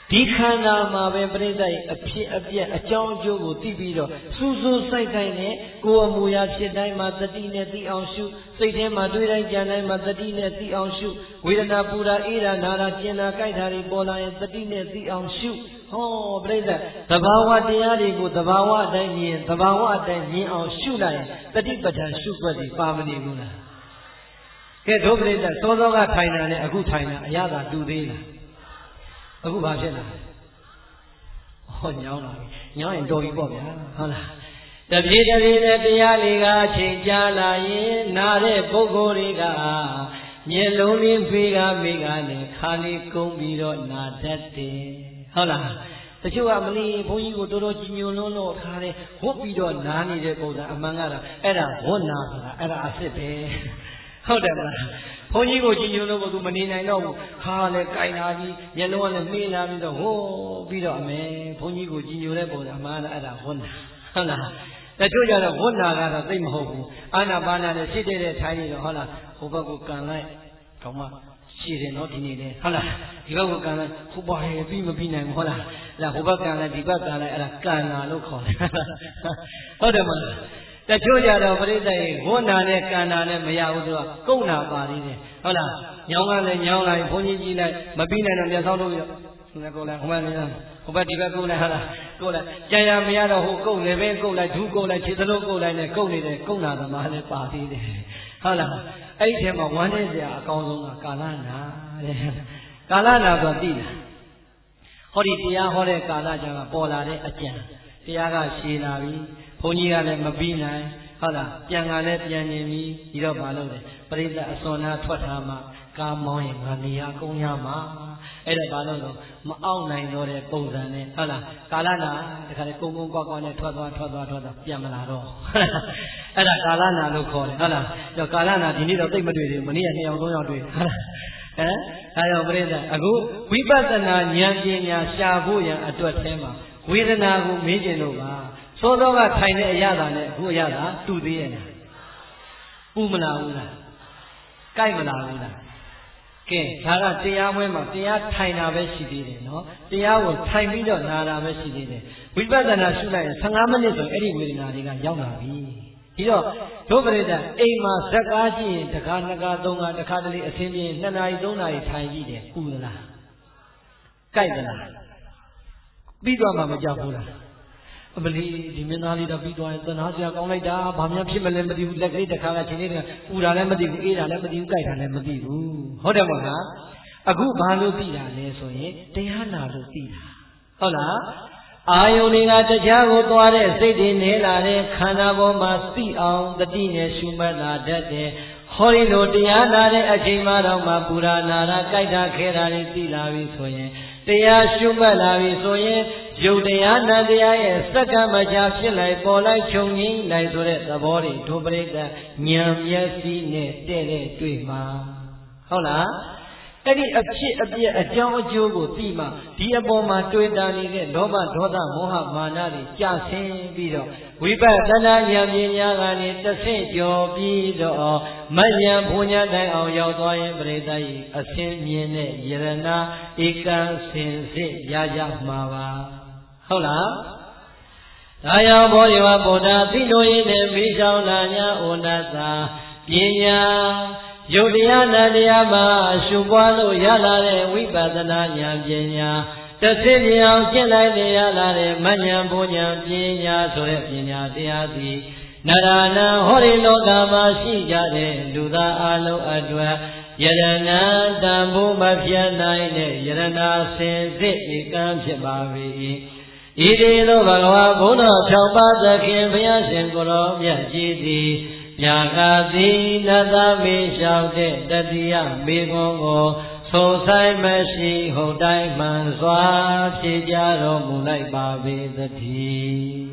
ဒီခန္ဓာမှာပဲပြိဿရဲ့အဖြစ်အပျက်အကြောင်းအကျိုးကိုသိပြီးတော့စူးစူးစိုက်တိုင်းနဲ့ကိုယ်အမူအရာဖြစ်တိုင်းမှာတတိနဲ့သိအောင်ရှုစိတ်ထဲမှာတွေးတိုင်းကြံတိုင်းမှာတတိနဲ့သိအောင်ရှုဝေဒနာပူတာအေးတာနာတာကျင်တာကြိုက်တာတွေပေါ်လာရင်တတိနဲ့သိအောင်ရှုဟောပြိဿသဘာဝတရားတွေကိုသဘာဝအတိုင်းမြင်သဘာဝအတိုင်းမြင်အောင်ရှုလိုက်ရင်တတိပဋ္ဌာန်ရှုွက်ပြီးပါမနေဘူးလားကဲတို့ပြိဿစောစောကထိုင်တာနဲ့အခုထိုင်တာအရသာတူသေးလားအခုဘာဖြစ်လာဟောညောင်းလာပြီညောင်းရင်တော်ပြီပေါ့ဗျာဟုတ်လားတပြေးတပြေးနဲ့တရားလေးကအချိန်ကြာလာရင်နားတဲ့ပုဂ္ဂိုလ်တွေကမျက်လုံးလေးဖေးကမိကနဲ့ခါလေးကုန်းပြီးတော့နာတတ်တယ်ဟုတ်လားတချို့ကမလီဘုန်းကြီးကိုတော်တော်ကြီးညိုလွန်းလို့ခါလေးဝတ်ပြီးတော့နားနေတဲ့ပုံစံအမှန်ကတော့အဲ့ဒါဝတ်နာဆိုတာအဲ့ဒါအစ်စ်ပဲဟုတ်တယ်မလားဘုန်းကြီးကိုကြည်ညိုလို့သူမနေနိုင်တော့ဘူးခါလည်းကြိုင်လာပြီးမျက်လုံးကလည်းမှေးလာပြီးတော့ဟိုးပြီးတော့အမေဘုန်းကြီးကိုကြည်ညိုတဲ့ပုံစံအမှန်ကတော့အဲ့ဒါဝတ်နာဟုတ်လားတချို့ကြတော့ဝတ်နာကတော့သိမဟုတ်ဘူးအာနာပါနာနဲ့စိတ်တဲ့ထိုင်းနေတော့ဟုတ်လားဟိုဘက်ကိုကန်လိုက်ကောင်းမရှိတယ်နော်ဒီနေ့လေဟုတ်လားဒီဘက်ကိုကန်လိုက်ဟိုပါရဲ့ပြီးမပြီးနိုင်ဘူးဟုတ်လားအဲ့ဟိုဘက်ကန်လိုက်ဒီဘက်ကန်လိုက်အဲ့ဒါကန်နာလို့ခေါ်တယ်ဟုတ်တယ်မလားတချို့ကြတော့ပြိဿရေဝတ်နာနဲ့ကန်နာနဲ့မရဘူးသူကကုတ်နာပါသေးတယ်ဟုတ်လားညောင်းကလည်းညောင်းလိုက်ဘုန်းကြီးကြီးလိုက်မပြီးနိုင်တော့မျက်စောင်းလို့ပြီးတော့ကိုယ်လည်းဟိုဘက်လည်းဟိုဘက်ဒီဘက်ကိုယ်လည်းဟာလားကိုယ်လည်းကြာရမရတော့ဟိုကုတ်လည်းပဲကုတ်လိုက်ဒူးကုတ်လိုက်ခြေသလုံးကုတ်လိုက်နဲ့ကုတ်နေတယ်ကုတ်နာသမားလည်းပါသေးတယ်ဟုတ်လားအဲ့ဒီထဲမှာဝမ်းနေစရာအကောင်းဆုံးကကာလနာတဲ့ကာလနာဆိုသိလားဟောဒီတရားဟောတဲ့ကာလကြောင့်ပေါ်လာတဲ့အကျံတရားကရှည်လာပြီဘုန်းကြီးကလည်းမပြီးနိုင်ဟုတ်လားပြန်ကလည်းပြန်နေပြီဒီတော့မလုပ်တယ်ပရိသတ်အစွန်နာထွက်ထားမှကားမောင်းရင်ငါနေရာကုန်းရမှာအဲ့ဒါဘာလို့လဲမအောင်နိုင်တော့တဲ့ပုံစံနဲ့ဟုတ်လားကာလနာတခါလေကုန်းကုန်းကွာကွာနဲ့ထွက်သွားပြန်မလာတော့အဲ့ဒါကာလနာလို့ခေါ်တယ်ဟုတ်လားကြောကာလနာဒီနေ့တော့သိမတွေ့သေးဘူးမနေ့က2ယောက်3ယောက်တွေ့ဟုတ်လားအဲဒါကြောင့်ပြိဿအခုဝိပဿနာဉာဏ်ပညာရှာဖို့ရန်အတွက်ထဲမှာဝေဒနာကိုမေးကျင်လို့ပါသောသောကထိုင်တဲ့အရာသာနဲ့အခုအရာသာတူသေးရဲ့လားပူမလာဘူးလားကြိုက်မလာဘူးလားကဲဒါကတရားပွဲမှာတရားထိုင်တာပဲရှိသေးတယ်နော်တရားကိုထိုင်ပြီးတော့နာတာပဲရှိသေးတယ်ဝိပဿနာရှုလိုက်ရင်15မိနစ်ဆိုအဲ့ဒီဝေဒနာတွေကရောက်လာပြီဒီတော့ဒုပရိသအိမ်မှာဇက်ကားကြည့်ရင်တစ်ခါနှစ်ခါသုံးခါတစ်ခါတလေအစဉ်ပြေ2နာရီ3နာရီထိုင်ကြည့်တယ်ပူလားကြိုက်လားပြီးတော့မှမကြောက်ဘူးလားအမလီဒီမင်းသားလေးတော့ပြီးသွားရင်သနာစရာကောင်းလိုက်တာဘာမှဖြစ်မလဲမသိဘူးလက်ကလေးတစ်ခါကချင်းလေးကပူတာလည်းမသိဘူးအေးတာလည်းမသိဘူးကြိုက်တာလည်းမသိဘူးဟုတ်တယ်မဟုတ်လားအခုဘာလို့သိတာလဲဆိုရင်တရားနာလို့သိတာဟုတ်လားအာယုန်တွေကတရားကိုသွားတဲ့စိတ်တွေနေလာတဲ့ခန္ဓာပေါ်မှာသိအောင်တတိနဲ့ရှုမှတ်လာတတ်တယ်ဟောဒီလိုတရားနာတဲ့အချိန်မှတော့မှပူရာနာရာကြိုက်တာခဲတာတွေသိလာပြီဆိုရင်တရားရှုမှတ်လာပြီဆိုရင်ယုတ်တရားနတ်တရားရဲ့စက္ကမချာဖြစ်လိုက်ပေါ်လိုက်ခြုံငင်းလိုက်ဆိုတဲ့သဘောတွေဒုပရိသဉာဏ်မျက်စိနဲ့တဲ့တွေ့မှာဟုတ်လားအဲ့ဒီအဖြစ်အပျက်အကြောင်းအကျိုးကိုသိမှဒီအပေါ်မှာတွေ့တာနေတဲ့လောဘဒေါသမောဟမာနတွေကြာဆင်းပြီးတော့ဝိပဿနာဉာဏ်ပညာကနေတဆင့်ကျော်ပြီးတော့မဉ္ဇဉ်ဘုံညာတိုင်အောင်ရောက်သွားရင်ပရိသတ်ဤအစင်းမြင်တဲ့ယရဏဧကံစင်စစ်ရကြမှာပါဟုတ်လားဒါကြောင့်ဘောဓိဝဗုဒ္ဓသိလို့ရင်းနဲ့မိရှောင်းလာညာဩနသာပညာယုတ်တရားနတရားမှာရှုပွားလို့ရလာတဲ့ဝိပဿနာဉာဏ်ပညာတသိမြင်အောင်ကျင့်လိုက်နေရလာတဲ့မဉ္ဇဉ်ဘုံဉာဏ်ပညာဆိုတဲ့ပညာတရားသည်နရဏဟောဒီလောကမှာရှိကြတဲ့လူသားအလုံးအတွက်ယရဏတံဘုမပြတ်နိုင်တဲ့ယရဏစင်စစ်ဧကံဖြစ်ပါ၏ဣတိသောဘဂဝါဘုန်းတော်6ပါးသခင်ဘုရားရှင်ကိုယ်တော်မြတ်ကြီးသည်ညာကတိနတမေလျှောက်တဲ့တတိယမေခွန်းကိုသုံးဆိုင်မရှိဟုတ်တိုင်းမှန်စွာဖြေကြတော်မူလိုက်ပါပေသတည်း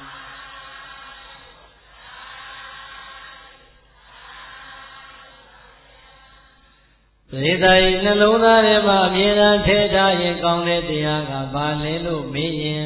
ပရိသတ်နှလုံးသားထဲမှာအမြဲတမ်းထည့်ထားရင်ကောင်းတဲ့တရားကဘာလဲလို့မေးရင်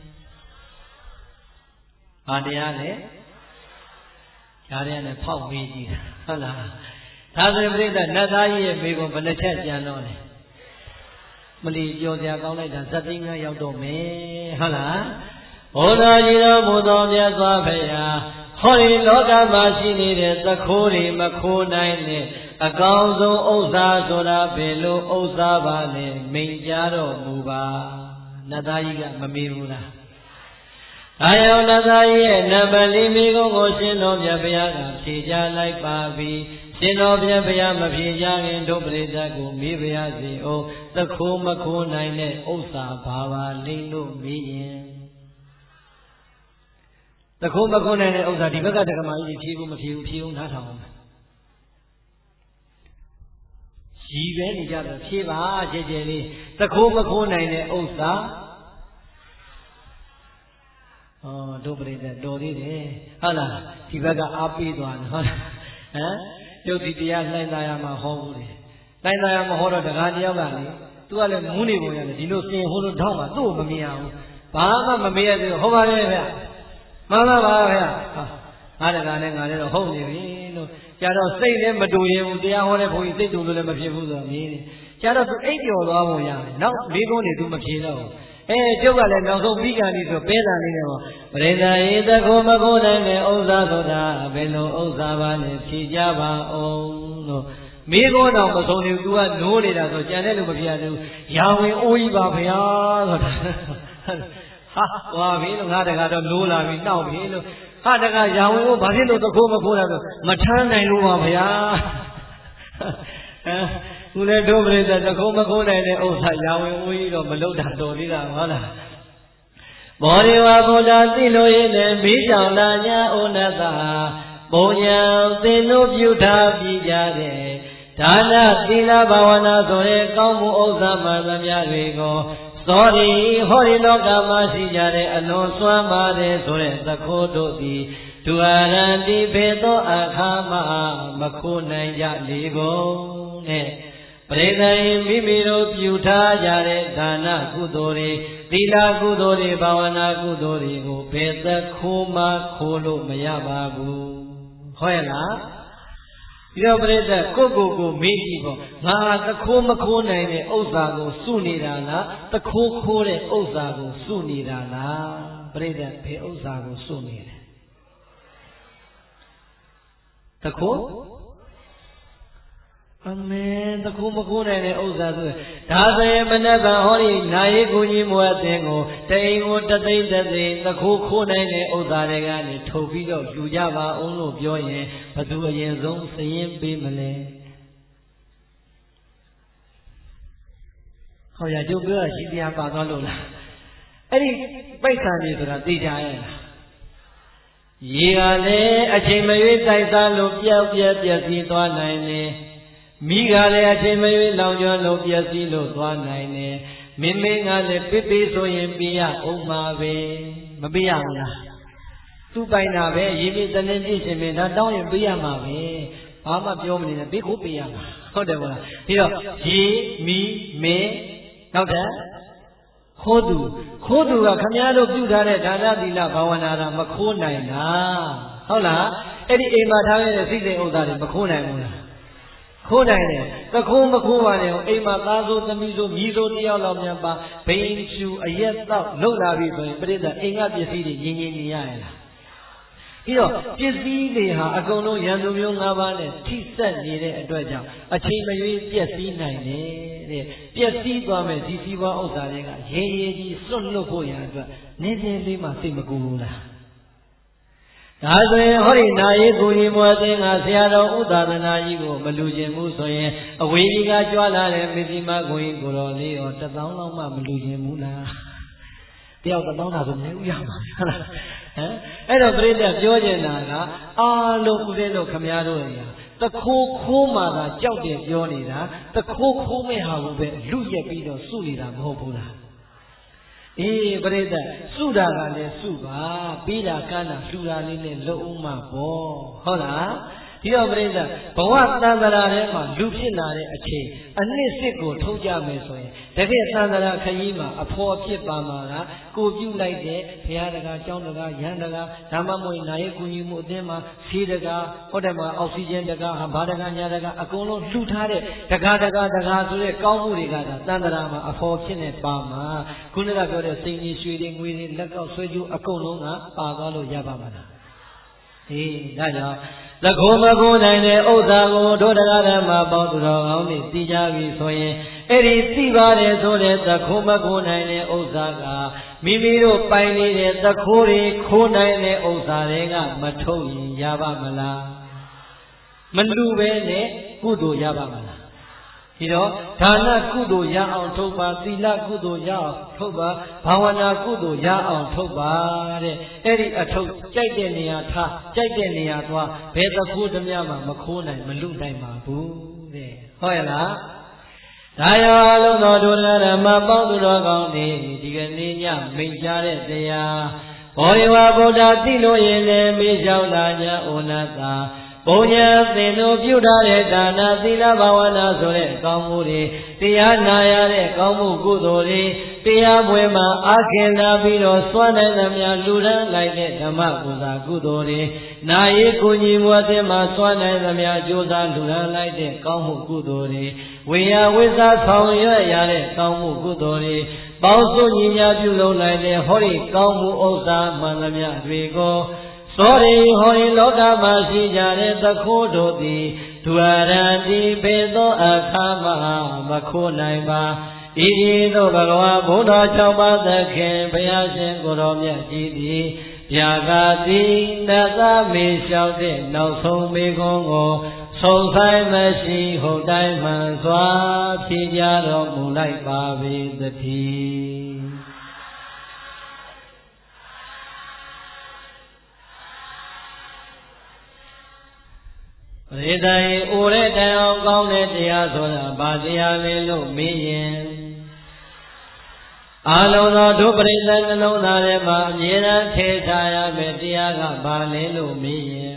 ဘာတရားလဲရားရနဲ့ဖောက်မေးကြည့်တာဟုတ်လားဒါဆိုရင်ပရိသတ်နတ်သားကြီးရဲ့မိဘဘယ်နှချက်ကြံတော့လဲမလီပြောစရာကောင်းလိုက်တာဇတ်သိန်းကရောက်တော့မယ်ဟုတ်လားဘုရားကြီးတော်မူသောမြတ်စွာဘုရားဟောဒီလောကမှာရှိနေတဲ့သခိုးတွေမခိုးနိုင်တဲ့အကောင်းဆုံးဥစ္စာဆိုတာဘယ်လိုဥစ္စာပါလဲမိန့်ကြားတော်မူပါနတ်သားကြီးကမမေးဘူးလားအာယုန်နတ်သားကြီးရဲ့နံပါတ်၄မိကုံးကိုရှင်တော်မြတ်ဘုရားကဖြေကြားလိုက်ပါပြီရှင်တော်မြတ်ဘုရားမဖြေကြားခင်တို့ပရိသတ်ကိုမေးပါရစေအောင်သခိုးမခိုးနိုင်တဲ့ဥစ္စာဘာပါလိမ့်လို့မေးရင်သခိုးမခိုးနိုင်တဲ့ဥစ္စာဒီဘက်ကတက္ကမကြီးဖြေဖို့မဖြေဘူးဖြေအောင်နားထောင်အောင်ရည်ပဲနေကြတော့ဖြေပါကြဲကြဲလေးသခိုးမခိုးနိုင်တဲ့ဥစ္စာတို့ပရိသတ်တော်သေးတယ်ဟုတ်လားဒီဘက်ကအားပေးသွားတယ်ဟုတ်လားဟမ်ယုတ်ဒီတရားလှိုင်းသားရမှာဟောဘူးလေလှိုင်းသားရမှာဟောတော့တကားတယောက်ကလေသူကလည်းမူးနေပုံရတယ်ဒီလိုစင်ဟိုလိုထောက်မှသူ့ကိုမမြင်အောင်ဘာမှမမေးရသေးဘူးဟုတ်ပါရဲ့ဗျမှန်ပါပါဗျငါတကားနဲ့ငါလည်းတော့ဟုတ်နေပြီလို့ကျတော့စိတ်လည်းမတူရင်ဘူးတရားဟောတဲ့ဘုန်းကြီးစိတ်တူလို့လည်းမဖြစ်ဘူးဆိုတော့မြင်တယ်ကျတော့သူအိပ်ပျော်သွားပုံရတယ်နောက်လေးကုန်းနေသူမဖြေတော့ဘူးကျုပ်ကလည်းနောက်ဆုံးပြီးကန်ပြီဆိုပဲတာလေးနဲ့ဟောပရိသတ်ရေသခိုးမခိုးနိုင်တဲ့ဥစ္စာဆိုတာဘယ်လိုဥစ္စာပါလဲဖြေကြပါအောင်လို့မိကောတော်မဆုံးသေးဘူး तू ကနိုးနေတာဆိုကြံတဲ့လူမပြတ်ဘူးရာဝင်အိုးကြီးပါဗျာဆိုတာဟာဟွာပြီလို့ငါတကတော့နိုးလာပြီတောက်ပြီလို့ဟာတကရာဝင်အိုးဘာဖြစ်လို့သခိုးမခိုးတာဆိုမထမ်းနိုင်လို့ပါဗျာသူလည်းတို့ပြိတ္တသခိုးမခိုးနိုင်တဲ့ဥစ္စာရာဝင်အိုးကြီးတော့မလုတာတော်သေးတာဟုတ်လားဘောရိဝဘုရားသိလို့ရင်လည်းမိကြောင်လာညာဩနတဘုံညာသင်တို့ပြုထားပြီးကြတဲ့ဒါနသီလဘာဝနာဆိုတဲ့ကောင်းမှုဥစ္စာမှသမျှတွေကိုသောရီဟောဒီလောကမှာရှိကြတဲ့အလွန်စွမ်းပါတယ်ဆိုတဲ့သခိုးတို့သည်ဒုအာရန္တိဘေသောအခါမှမခိုးနိုင်ကြလေကုန်နဲ့ပရိသတ်မိမိတို့ပြုထားကြတဲ့ဒါနကုသိုလ်တွေသီလကုသိုလ်တွေဘာဝနာကုသိုလ်တွေကိုဘယ်သခိုးမှခိုးလို့မရပါဘူးဟုတ်ရဲ့လားဒီတော့ပြိတ္တကိုမေးကြည့်ပေါ့ငါသခိုးမခိုးနိုင်တဲ့ဥစ္စာကိုစုနေတာလားသခိုးခိုးတဲ့ဥစ္စာကိုစုနေတာလားပြိတ္တဘယ်ဥစ္စာကိုစုနေလဲသခိုးအမေသခိုးမခိုးနိုင်တဲ့ဥစ္စာဆိုဒါဆိုရင်မနက်ဖြန်ဟောဒီနာရီကိုကြီးမွေးတဲ့ကိုတိန်ကိုတသိမ့်တသိမ့်သခိုးခိုးနိုင်တဲ့ဥစ္စာတွေကနေထုတ်ပြီးတော့ယူကြပါအောင်လို့ပြောရင်ဘသူအရင်ဆုံးစည်ရင်ပေးမလဲဟောရကျုပ်ပြောရှိတရားပါသွားလို့လားအဲ့ဒီပိတ်ဆံနေဆိုတာသိကြရဲ့လားရေကလည်းအချိန်မရွေးတိုက်စားလို့ပျက်စီးသွားနိုင်တယ်မိကလည်းအချိန်မရွေးလောင်ကျွမ်းလို့ပျက်စီးလို့သွားနိုင်တယ်မင်းကလည်းပိပိဆိုရင်ပြရအောင်ပါပဲမပြရဘူးလားသူ့ပိုင်တာပဲရေပြည့်တနေ့ပြည့်ရှင်မင်းဒါတောင်းရင်ပြရမှာပဲဘာမှပြောမနေနဲ့ပိခိုးပြရမှာဟုတ်တယ်မလားပြီးတော့ရေမီမင်းနောက်ထပ်ခိုးသူကခမည်းတော်ပြုထားတဲ့ဒါနသီလဘာဝနာတာမခိုးနိုင်လားဟုတ်လားအဲ့ဒီအိမ်မှာထားရတဲ့စိတ်စိတ်ဥစ္စာတွေမခိုးနိုင်ဘူးလားခိုးနိုင်တယ်သခိုးမခိုးပါနဲ့အိမ်မှာသားစိုးသမီးစိုးမြည်စိုးတယောက်လောက်များပါဘိန်းဖြူအရက်တော့လုံလာပြီဆိုရင်ပြိဿအိမ်ကပစ္စည်းတွေရင်းရရလားပြီးတော့ပစ္စည်းတွေဟာအကုန်လုံးရန်သူမျိုး၅ပါးနဲ့ထိဆက်နေတဲ့အတွက်ကြောင့်အချိန်မရွေးပျက်စီးနိုင်တယ်တဲ့ပျက်စီးသွားမဲ့ဒီစီးပွားဥစ္စာတွေကရေကြီးစွန့်လွတ်ဖို့ရန်အတွက်နည်းနည်းလေးမှစိတ်မကူဘူးလားဒါဆိုရင်ဟောဒီနာရီကိုကြီးမွေးသိငါဆရာတော်ဥဒါသနာကြီးကိုမလူကျင်ဘူးဆိုရင်အဝေးကြီးကကြွလာတဲ့မစ္စည်းမကိုကြီးကိုတော်လေးရော1000လောက်မှမလူကျင်ဘူးလားတယောက်1000သာဆိုနေဥရမှာဟုတ်လားဟမ်အဲ့တော့ပြိဿပြောချင်တာကအားလုံးဦးဇင်းတို့ခမည်းတော်တွေကတခိုးခိုးမှသာကြောက်တယ်ပြောနေတာတခိုးခိုးမဲ့ဟာကိုပဲလူရက်ပြီးတော့စုနေတာမဟုတ်ဘူးလားအေးပြိဿစုတာကလည်းစုပါပြီးတာကမ်းတာလှူတာလေးနဲ့လုံဦးမှာပေါ့ဟုတ်လားဒီတော့ပြိဿဘဝတန်တရာထဲမှာလူဖြစ်လာတဲ့အချိန်အနှစ်စစ်ကိုထုတ်ကြမယ်ဆိုရင်တကယ်တန်တရာခရီးမှာအဖော်ဖြစ်ပါမှာကကိုပြုလိုက်တဲ့ဘုရားတကာကျောင်းတကာရဟန်းတကာဓမ္မမွေနာရေးကူညီမှုအသင်းမှာဆေးတကာဟုတ်တယ်မှာအောက်ဆီဂျင်တကာဘာတကာညာတကာအကုန်လုံးလှူထားတဲ့တကာဆိုတဲ့ကောင်းမှုတွေကတန်တရာမှာအဖော်ဖြစ်နေပါမှာခုနကပြောတဲ့စိန်ကြီးရွှေတွေငွေတွေလက်ကောက်ဆွဲကျူးအကုန်လုံးကပါသွားလို့ရပါမှာလားအေးဒါကြောင့်သခိုးမကိုနိုင်တဲ့ဥစ္စာကိုတို့တရားဓမ္မပေါင်းသူတော်ကောင်းတွေသိကြပြီဆိုရင်အဲ့ဒီသိပါတယ်ဆိုတဲ့သခိုးမကိုနိုင်တဲ့ဥစ္စာကမိမိတို့ပိုင်နေတဲ့သခိုးတွေခိုးနိုင်တဲ့ဥစ္စာတွေကမထုတ်ရင်ရပါမလားမလူပဲနဲ့ကုသိုလ်ရပါမလားဒီတော့ဒါနကုသိုလ်ရအောင်ထုတ်ပါသီလကုသိုလ်ရအောင်ထုတ်ပါဘာဝနာကုသိုလ်ရအောင်ထုတ်ပါတဲ့အဲ့ဒီအထုတ်ကြိုက်တဲ့နေရာထားကြိုက်တဲ့နေရာသွားဘယ်သခိုးဓမြမှမခိုးနိုင်မလူနိုင်ပါဘူးတဲ့ဟုတ်ရဲ့လားဒါရောအလုံးတော်တို့ဓမ္မပေါင်းသူတော်ကောင်းတွေဒီကနေ့ညမိတ်ကြတဲ့တရားဘောဓိဝါဗုဒ္ဓသိလို့ရင်လည်းမေးလျှောက်လာကြဩနာတာဘုံညာသင်တို့ပြုထားတဲ့ဒါနသီလဘာဝနာဆိုတဲ့ကောင်းမှုတွေတရားနာရတဲ့ကောင်းမှုကုသိုလ်တွေတရားပွဲမှာအာခင်လာပြီးတော့စွမ်းနိုင်သမျှလူထမ်းလိုက်တဲ့ဓမ္မပူဇာကုသိုလ်တွေနာရေးကိုကြီးမွတ်တဲ့မှာစွမ်းနိုင်သမျှကြိုးစားလူထမ်းလိုက်တဲ့ကောင်းမှုကုသိုလ်တွေဝေယဝိဇာဆောင်ရွက်ရတဲ့ကောင်းမှုကုသိုလ်တွေပေါင်းစုညီညာပြုလုပ်လိုက်တဲ့ဟောဒီကောင်းမှုဥစ္စာမှန်သမျှတွေကိုသောရိဟောရိလောကမှာရှိကြတဲ့သခိုးတို့သည်ဒွါရံတိဘေသောအခါမမခိုးနိုင်ပါဤသို့ဘဂဝါဘုရား6ပါးသခင်ဘုရားရှင်ကိုယ်တော်မြတ်ကြီးသည်ဗျာဂတိနသမေလျှောက်တဲ့နောက်ဆုံးမေခွန်းကိုဆုံးဆိုင်မရှိဟုတ်တိုင်းမှန်စွာဖြေကြတော်မူလိုက်ပါပေသတည်းပရိသတ်၏အိုတဲ့တိုင်အောင်ကောင်းတဲ့တရားဆိုတာဘာတရားလဲလို့မေးရင်အာလုံးသောဒုပရိသတ်နှလုံးသားထဲမှာအမြဲတမ်းထည့်ထားရမယ့်တရားကဘာလဲလို့မေးရင်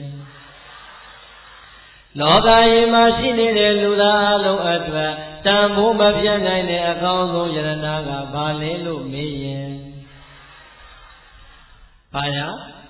လောကကြီးမှာရှိနေတဲ့လူသားအလုံးအတွက်တန်ဖိုးမပြတ်နိုင်တဲ့အကောင်းဆုံးယရနာကဘာလဲလို့မေးရင်ဘာရ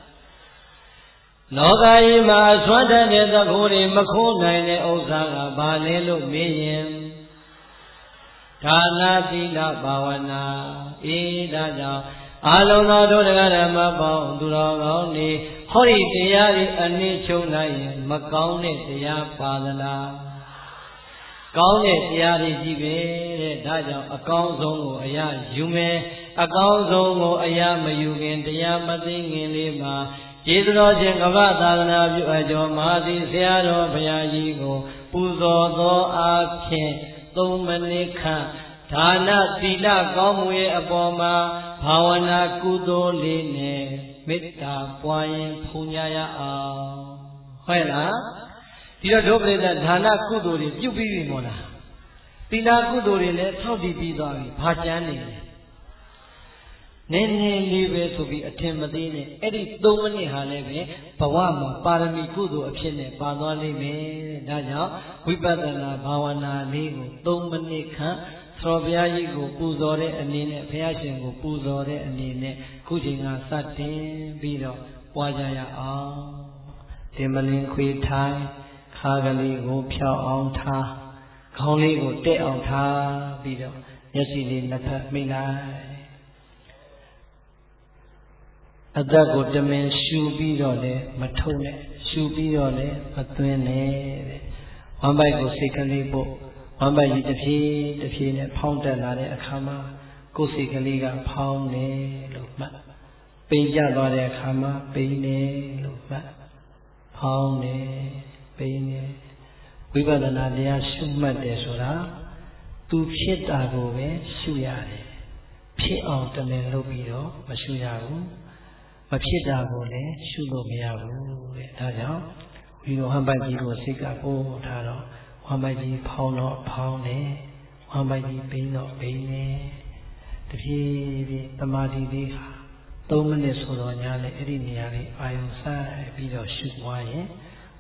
လောကကြီးမှာအစွမ်းတတ်တဲ့သခိုးတွေမခိုးနိုင်တဲ့ဥစ္စာကဘာလဲလို့မေးရင်ဒါနသီလဘာဝနာအေးဒါကြောင့်အာလုံးသောတို့တရားဓမ္မပေါင်းသူတော်ကောင်းတွေဟောဒီတရားတွေအနည်းချုပ်လိုက်ရင်မကောင်းတဲ့တရားပါသလားကောင်းတဲ့တရားတွေကြီးပဲတဲ့ဒါကြောင့်အကောင်းဆုံးကိုအရာယူမယ်အကောင်းဆုံးကိုအရာမယူခင်တရားမသိငင်လေးမှာကျေးဇူးတော်ရှင်ကမ္ဘာသာသနာပြုအကျော်မဟာသီဆရာတော်ဘုရားကြီးကိုပူဇော်သောအားဖြင့်3မိနစ်ခန့်ဒါနသီလကောင်းမှုရဲ့အပေါ်မှာဘာဝနာကုသိုလ်လေးနဲ့မေတ္တာပွားရင်ဖူးညာရအောင်ဟုတ်လားဒီတော့ဒုပရိသတ်ဒါနကုသိုလ်တွေပြုပြီးပြီမို့လားသီလကုသိုလ်တွေလည်းထောက်တည်ပြီးသွားပြီဘာကျန်နေလဲနည်းနည်းလေးပဲဆိုပြီးအထင်မသေးနဲ့အဲ့ဒီ3မိနစ်ဟာလည်းပဲဘဝမှာပါရမီကုသိုလ်အဖြစ်နဲ့ပါသွားလိမ့်မယ်ဒါကြောင့်ဝိပဿနာဘာဝနာလေးကို3မိနစ်ခန့်သောဘုရားကြီးကိုပူဇော်တဲ့အနေနဲ့ဘုရားရှင်ကိုပူဇော်တဲ့အနေနဲ့ခုချိန်ကစတင်ပြီးတော့ပွားကြရအောင်ဒီမလင်ခွေထိုင်ခါကလေးကိုဖြောက်အောင်ထားခေါင်းလေးကိုတက်အောင်ထားပြီးတော့မျက်စိလေးနှစ်ဖက်မိတ်လိုက်အသက်ကိုတမင်ရှူပြီးတော့လည်းမထုံနဲ့ရှူပြီးတော့လည်းမသွင်းနဲ့တဲ့ဝမ်းပိုက်ကိုစိတ်ကလေးပို့ဝမ်းပိုက်ကြီးတစ်ဖြည်းနဲ့ဖောင်းတက်လာတဲ့အခါမှာကိုယ်စိတ်ကလေးကဖောင်းနေလို့မှတ်ပိန်ကျသွားတဲ့အခါမှာပိန်နေလို့မှတ်ဖောင်းနေပိန်နေဝိပဿနာတရားရှုမှတ်တယ်ဆိုတာသူဖြစ်တာကိုပဲရှုရတယ်ဖြစ်အောင်တမင်လုပ်ပြီးတော့မရှုရဘူးမဖြစ်တာကိုလည်းရှုလို့မရဘူးတဲ့ဒါကြောင့်ဝိရောဟံပိုက်ကြီးကိုစိတ်ကပို့ထားတော့ဝမ်းပိုက်ကြီးဖောင်းတော့ဖောင်းနေဝမ်းပိုက်ကြီးပိန်းတော့ပိန်းနေတဖြည်းဖြည်းသမာဓိလေးဟာ3မိနစ်ဆိုတော့ညာလေအဲ့ဒီနေရာလေးအာယုံဆိုင်ပြီးတော့ရှုသွားရင်ဝ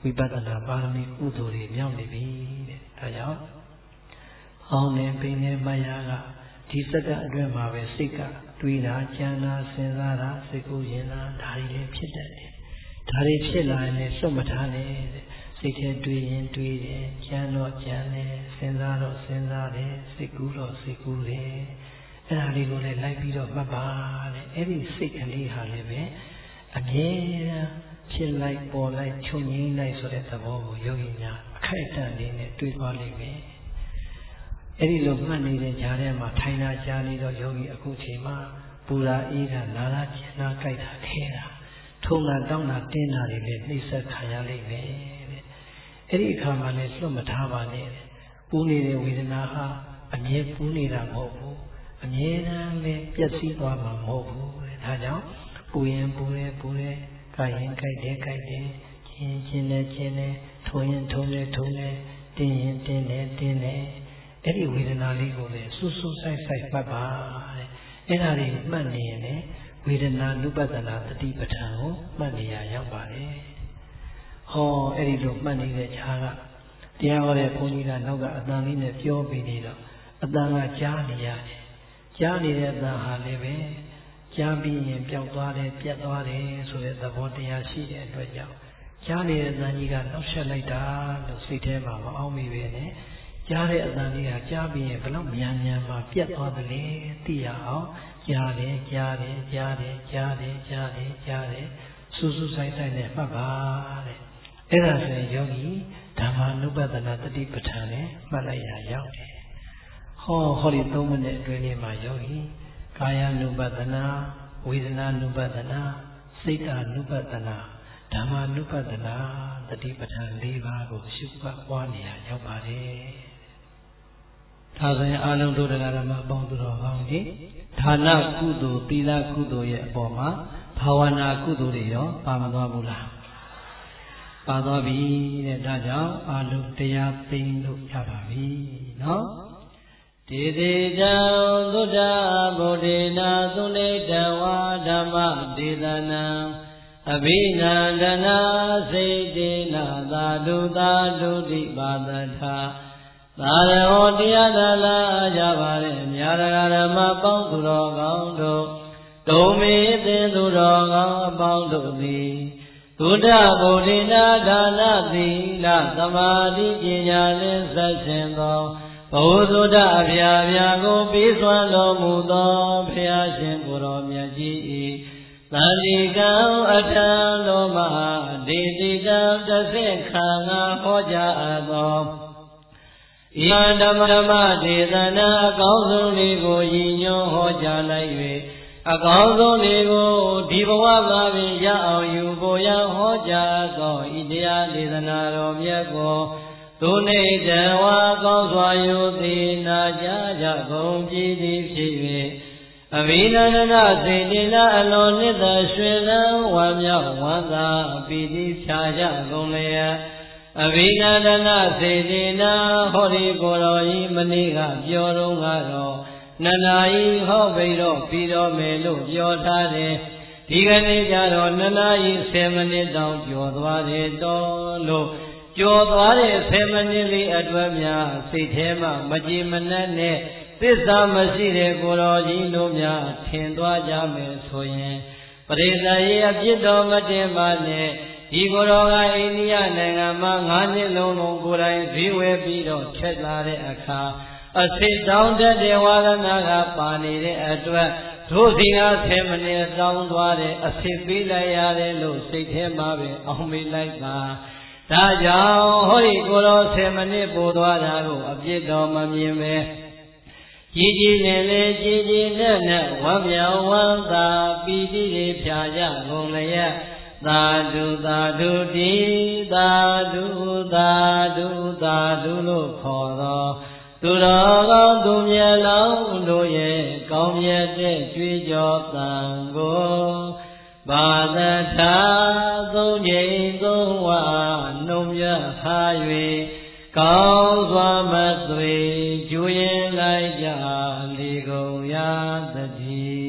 ဝိပဿနာပါရမီကုသိုလ်တွေမြောက်နေပြီတဲ့ဒါကြောင့်ဟောင်းနေပင်နေမယားကဒီစက္ကန့်အတွင်းမှာပဲစိတ်ကတွေးတာကြံတာစဉ်းစားတာစိတ်ကူးရင်တာဒါတွေလည်းဖြစ်တတ်တယ်ဒါတွေဖြစ်လာရင်လည်းစွတ်မထားနဲ့တဲ့စိတ်ထဲတွေးရင်တွေးတယ်ကြံတော့ကြံတယ်စဉ်းစားတော့စဉ်းစားတယ်စိတ်ကူးတော့စိတ်ကူးတယ်အဲ့ဒါလေးကိုလည်းလိုက်ပြီးတော့မှတ်ပါတဲ့အဲ့ဒီစိတ်ကလေးဟာလည်းပဲအမြဲတမ်းဖြစ်လိုက်ပေါ်လိုက်ချုပ်ငြိမ်းလိုက်ဆိုတဲ့သဘောကိုယောဂီများအခိုက်အတန့်လေးနဲ့တွေးသွားလိမ့်မယ်အဲ့ဒီလိုမှတ်နေတဲ့ကြားထဲမှာထိုင်တာကြားနေတော့ယောဂီအခုချိန်မှာပူရာအေးတာနာတာကျင်တာကြိုက်တာခဲတာထုံတာတောင်းတာတင်းတာတွေလည်းနှိမ့်ဆက်ခံရလိမ့်မယ်တဲ့အဲ့ဒီအခါမှာလည်းလွတ်မထားပါနဲ့ပူနေတဲ့ဝေဒနာဟာအမြဲပူနေတာမဟုတ်ဘူးအမြဲတမ်းပဲပျက်စီးသွားမှာမဟုတ်ဘူးတဲ့ဒါကြောင့်ပူရင်ပူတယ်ပူတယ်ကြိုက်ရင်ကြိုက်တယ်ကြိုက်တယ်ချင်းတယ်ချင်းတယ်ထုံရင်ထုံတယ်ထုံတယ်တင်းရင်တင်းတယ်တင်းတယ်အဲ့ဒီဝေဒနာလေးကိုလည်းစူးစူးဆိုင်ဆိုင်မှတ်ပါတဲ့အဲ့ဒါလေးမှတ်နေရင်လည်းဝေဒနာနုပဒနာတတိပဋ္ဌာန်ကိုမှတ်နေရရောက်ပါတယ်ဟောအဲ့ဒီလိုမှတ်နေတဲ့ခြားကတရားဟောတဲ့ဘုန်းကြီးကနောက်ကအတန်လေးနဲ့ပြောပြီးနေတော့အတန်ကကြားနေရတယ်ကြားနေတဲ့အတန်ဟာလည်းပဲကြားပြီးရင်ပျောက်သွားတယ်ပြတ်သွားတယ်ဆိုတဲ့သဘောတရားရှိတဲ့အတွက်ကြောင့်ကြားနေတဲ့အတန်ကြီးကနောက်ဆက်လိုက်တာလို့စိတ်ထဲမှာမအောင်မိပဲနဲ့ကြားတဲ့အတန်လေးကကြားပြီးရင်ဘယ်လောက်မြန်မြန်မှပြတ်သွားသလဲသိရအောင်ကြားတယ်ကြားတယ်ကြားတယ်ကြားတယ်ကြားတယ်ကြားတယ်စူးစူးဆိုင်ဆိုင်နဲ့မှတ်ပါတဲ့အဲ့ဒါဆိုရင်ယောဂီဓမ္မနုပဒနာတတိပဋ္ဌာန်နဲ့မှတ်လိုက်ရရောက်တယ်ဟောဒီ3မိနစ်အတွင်းလေးမှာယောဂီကာယ ानु ပဒနာဝေဒနာ ानु ပဒနာစိတ် ानु ပဒနာဓမ္မ ानु ပဒနာတတိပဋ္ဌာန်၄ပါးကိုရှုမှတ်ပွားနေရရောက်ပါတယ်ဒါဆိုရင်အာလုံးတို့တရားဓမ္မအပေါင်းသူတော်ကောင်းကြီးဌာနကုသိုလ်သီလကုသိုလ်ရဲ့အပေါ်မှာဘာဝနာကုသိုလ်တွေရောပါမသွားဘူးလားပါသွားပြီတဲ့ဒါကြောင့်အာလုံးတရားသိမ့်လို့ရပါပြီနော်ဒေတိတံသုဒ္ဓဗုဒ္ဓေနာသုနေတဝါဓမ္မဒေသနာအဘိနန္ဒနာစေတေနာသာဓုသာဓုတိပါဒထာသာရောတရားသာလာကြပါれမြာရဓမ္မပေါင်းသူတော်ကောင်းတို့ဒုံမေသင်သူတော်ကောင်းအပေါင်းတို့သည်သုဒ္ဓဗုဒ္ဓေနာဒါနသီလသမာဓိပညာနှင့်ဆက်ရှင်သောဘုသုဒ္ဓအဗျာဗျာကိုပေးစွမ်းတော်မူသောဘုရားရှင်ကိုယ်တော်မြတ်ကြီး၏သန္တိကံအထံတော်မှာဒေတိကံတစ်ဆင့်ခံငါဟောကြားအပ်သောဤဓမ္မဒေသနာအကောင်းဆုံးလေးကိုရည်ညွှန်းဟောကြားလိုက်၍အကောင်းဆုံးလေးကိုဒီဘဝမှာပင်ရအောင်ယူကိုရဟောကြားသောဤတရားဒေသနာတော်မြတ်ကိုသူနေတဝါကောင်းစွာယုသိနာကြားကြကုန်ပြည်သည်ဖြစ်၍အဘိနန္ဒနာစေတေနာအလွန်နှစ်သက်ရွှင်လန်းဝမ်းမြောက်ဝမ်းသာပီတိဖြာကြကုန်လျက်အဘိနန္ဒနာစေတေနာဟောဒီကိုယ်တော်ဤမနေ့ကပြောတော့ကတော့နန္ဒာဤဟောဘိတော့ပြီးတော်မယ်လို့ပြောထားတယ်ဒီကနေ့ကျတော့နန္ဒာဤ10မိနစ်တောင်ကျော်သွားတယ်တော်လို့ကျော်သွားတဲ့10မိနစ်လေးအတွက်များစိတ်ထဲမှာမကြည်မနှက်နဲ့သစ္စာမရှိတဲ့ကိုယ်တော်ကြီးတို့များထင်သွားကြမယ်ဆိုရင်ပရိသတ်ရဲ့အပြစ်တော်မတင်ပါနဲ့ဒီကိုယ်တော်ကအိန္ဒိယနိုင်ငံမှာ9နှစ်လုံးလုံးကိုယ်တိုင်ဈေးဝယ်ပြီးတော့ထက်လာတဲ့အခါအစိတ်တောင်းတဲ့ဝါဒနာကပါနေတဲ့အတွက်တို့စီက10မိနစ်တောင်းသွားတဲ့အစိတ်ပေးလိုက်ရတယ်လို့စိတ်ထဲမှာပဲအောင်မေးလိုက်ပါဒါကြောင့်ဟောဒီကိုယ်တော်10မိနစ်ပို့သွားတာကိုအပြစ်တော်မမြင်ပဲကြီးကြီးနဲ့လေကြီးကြီးနဲ့ဝမ်းမြောက်ဝမ်းသာပီတိတွေဖြာကြကုန်လျက်သာဓုသာဓုတိသာဓုသာဓုသာဓုလို့ခေါ်သောသူတော်ကောင်းသူမြတ်လောင်းတို့ရဲ့ကောင်းမြတ်တဲ့ကြွေးကြော်သံကိုဘာသထာသုံးငိမ်သုံးဝနှုံမြဟာ၍ကောင်းစွာမသွေကျွေးလိုက်ကြလေကုန်ရသတည်း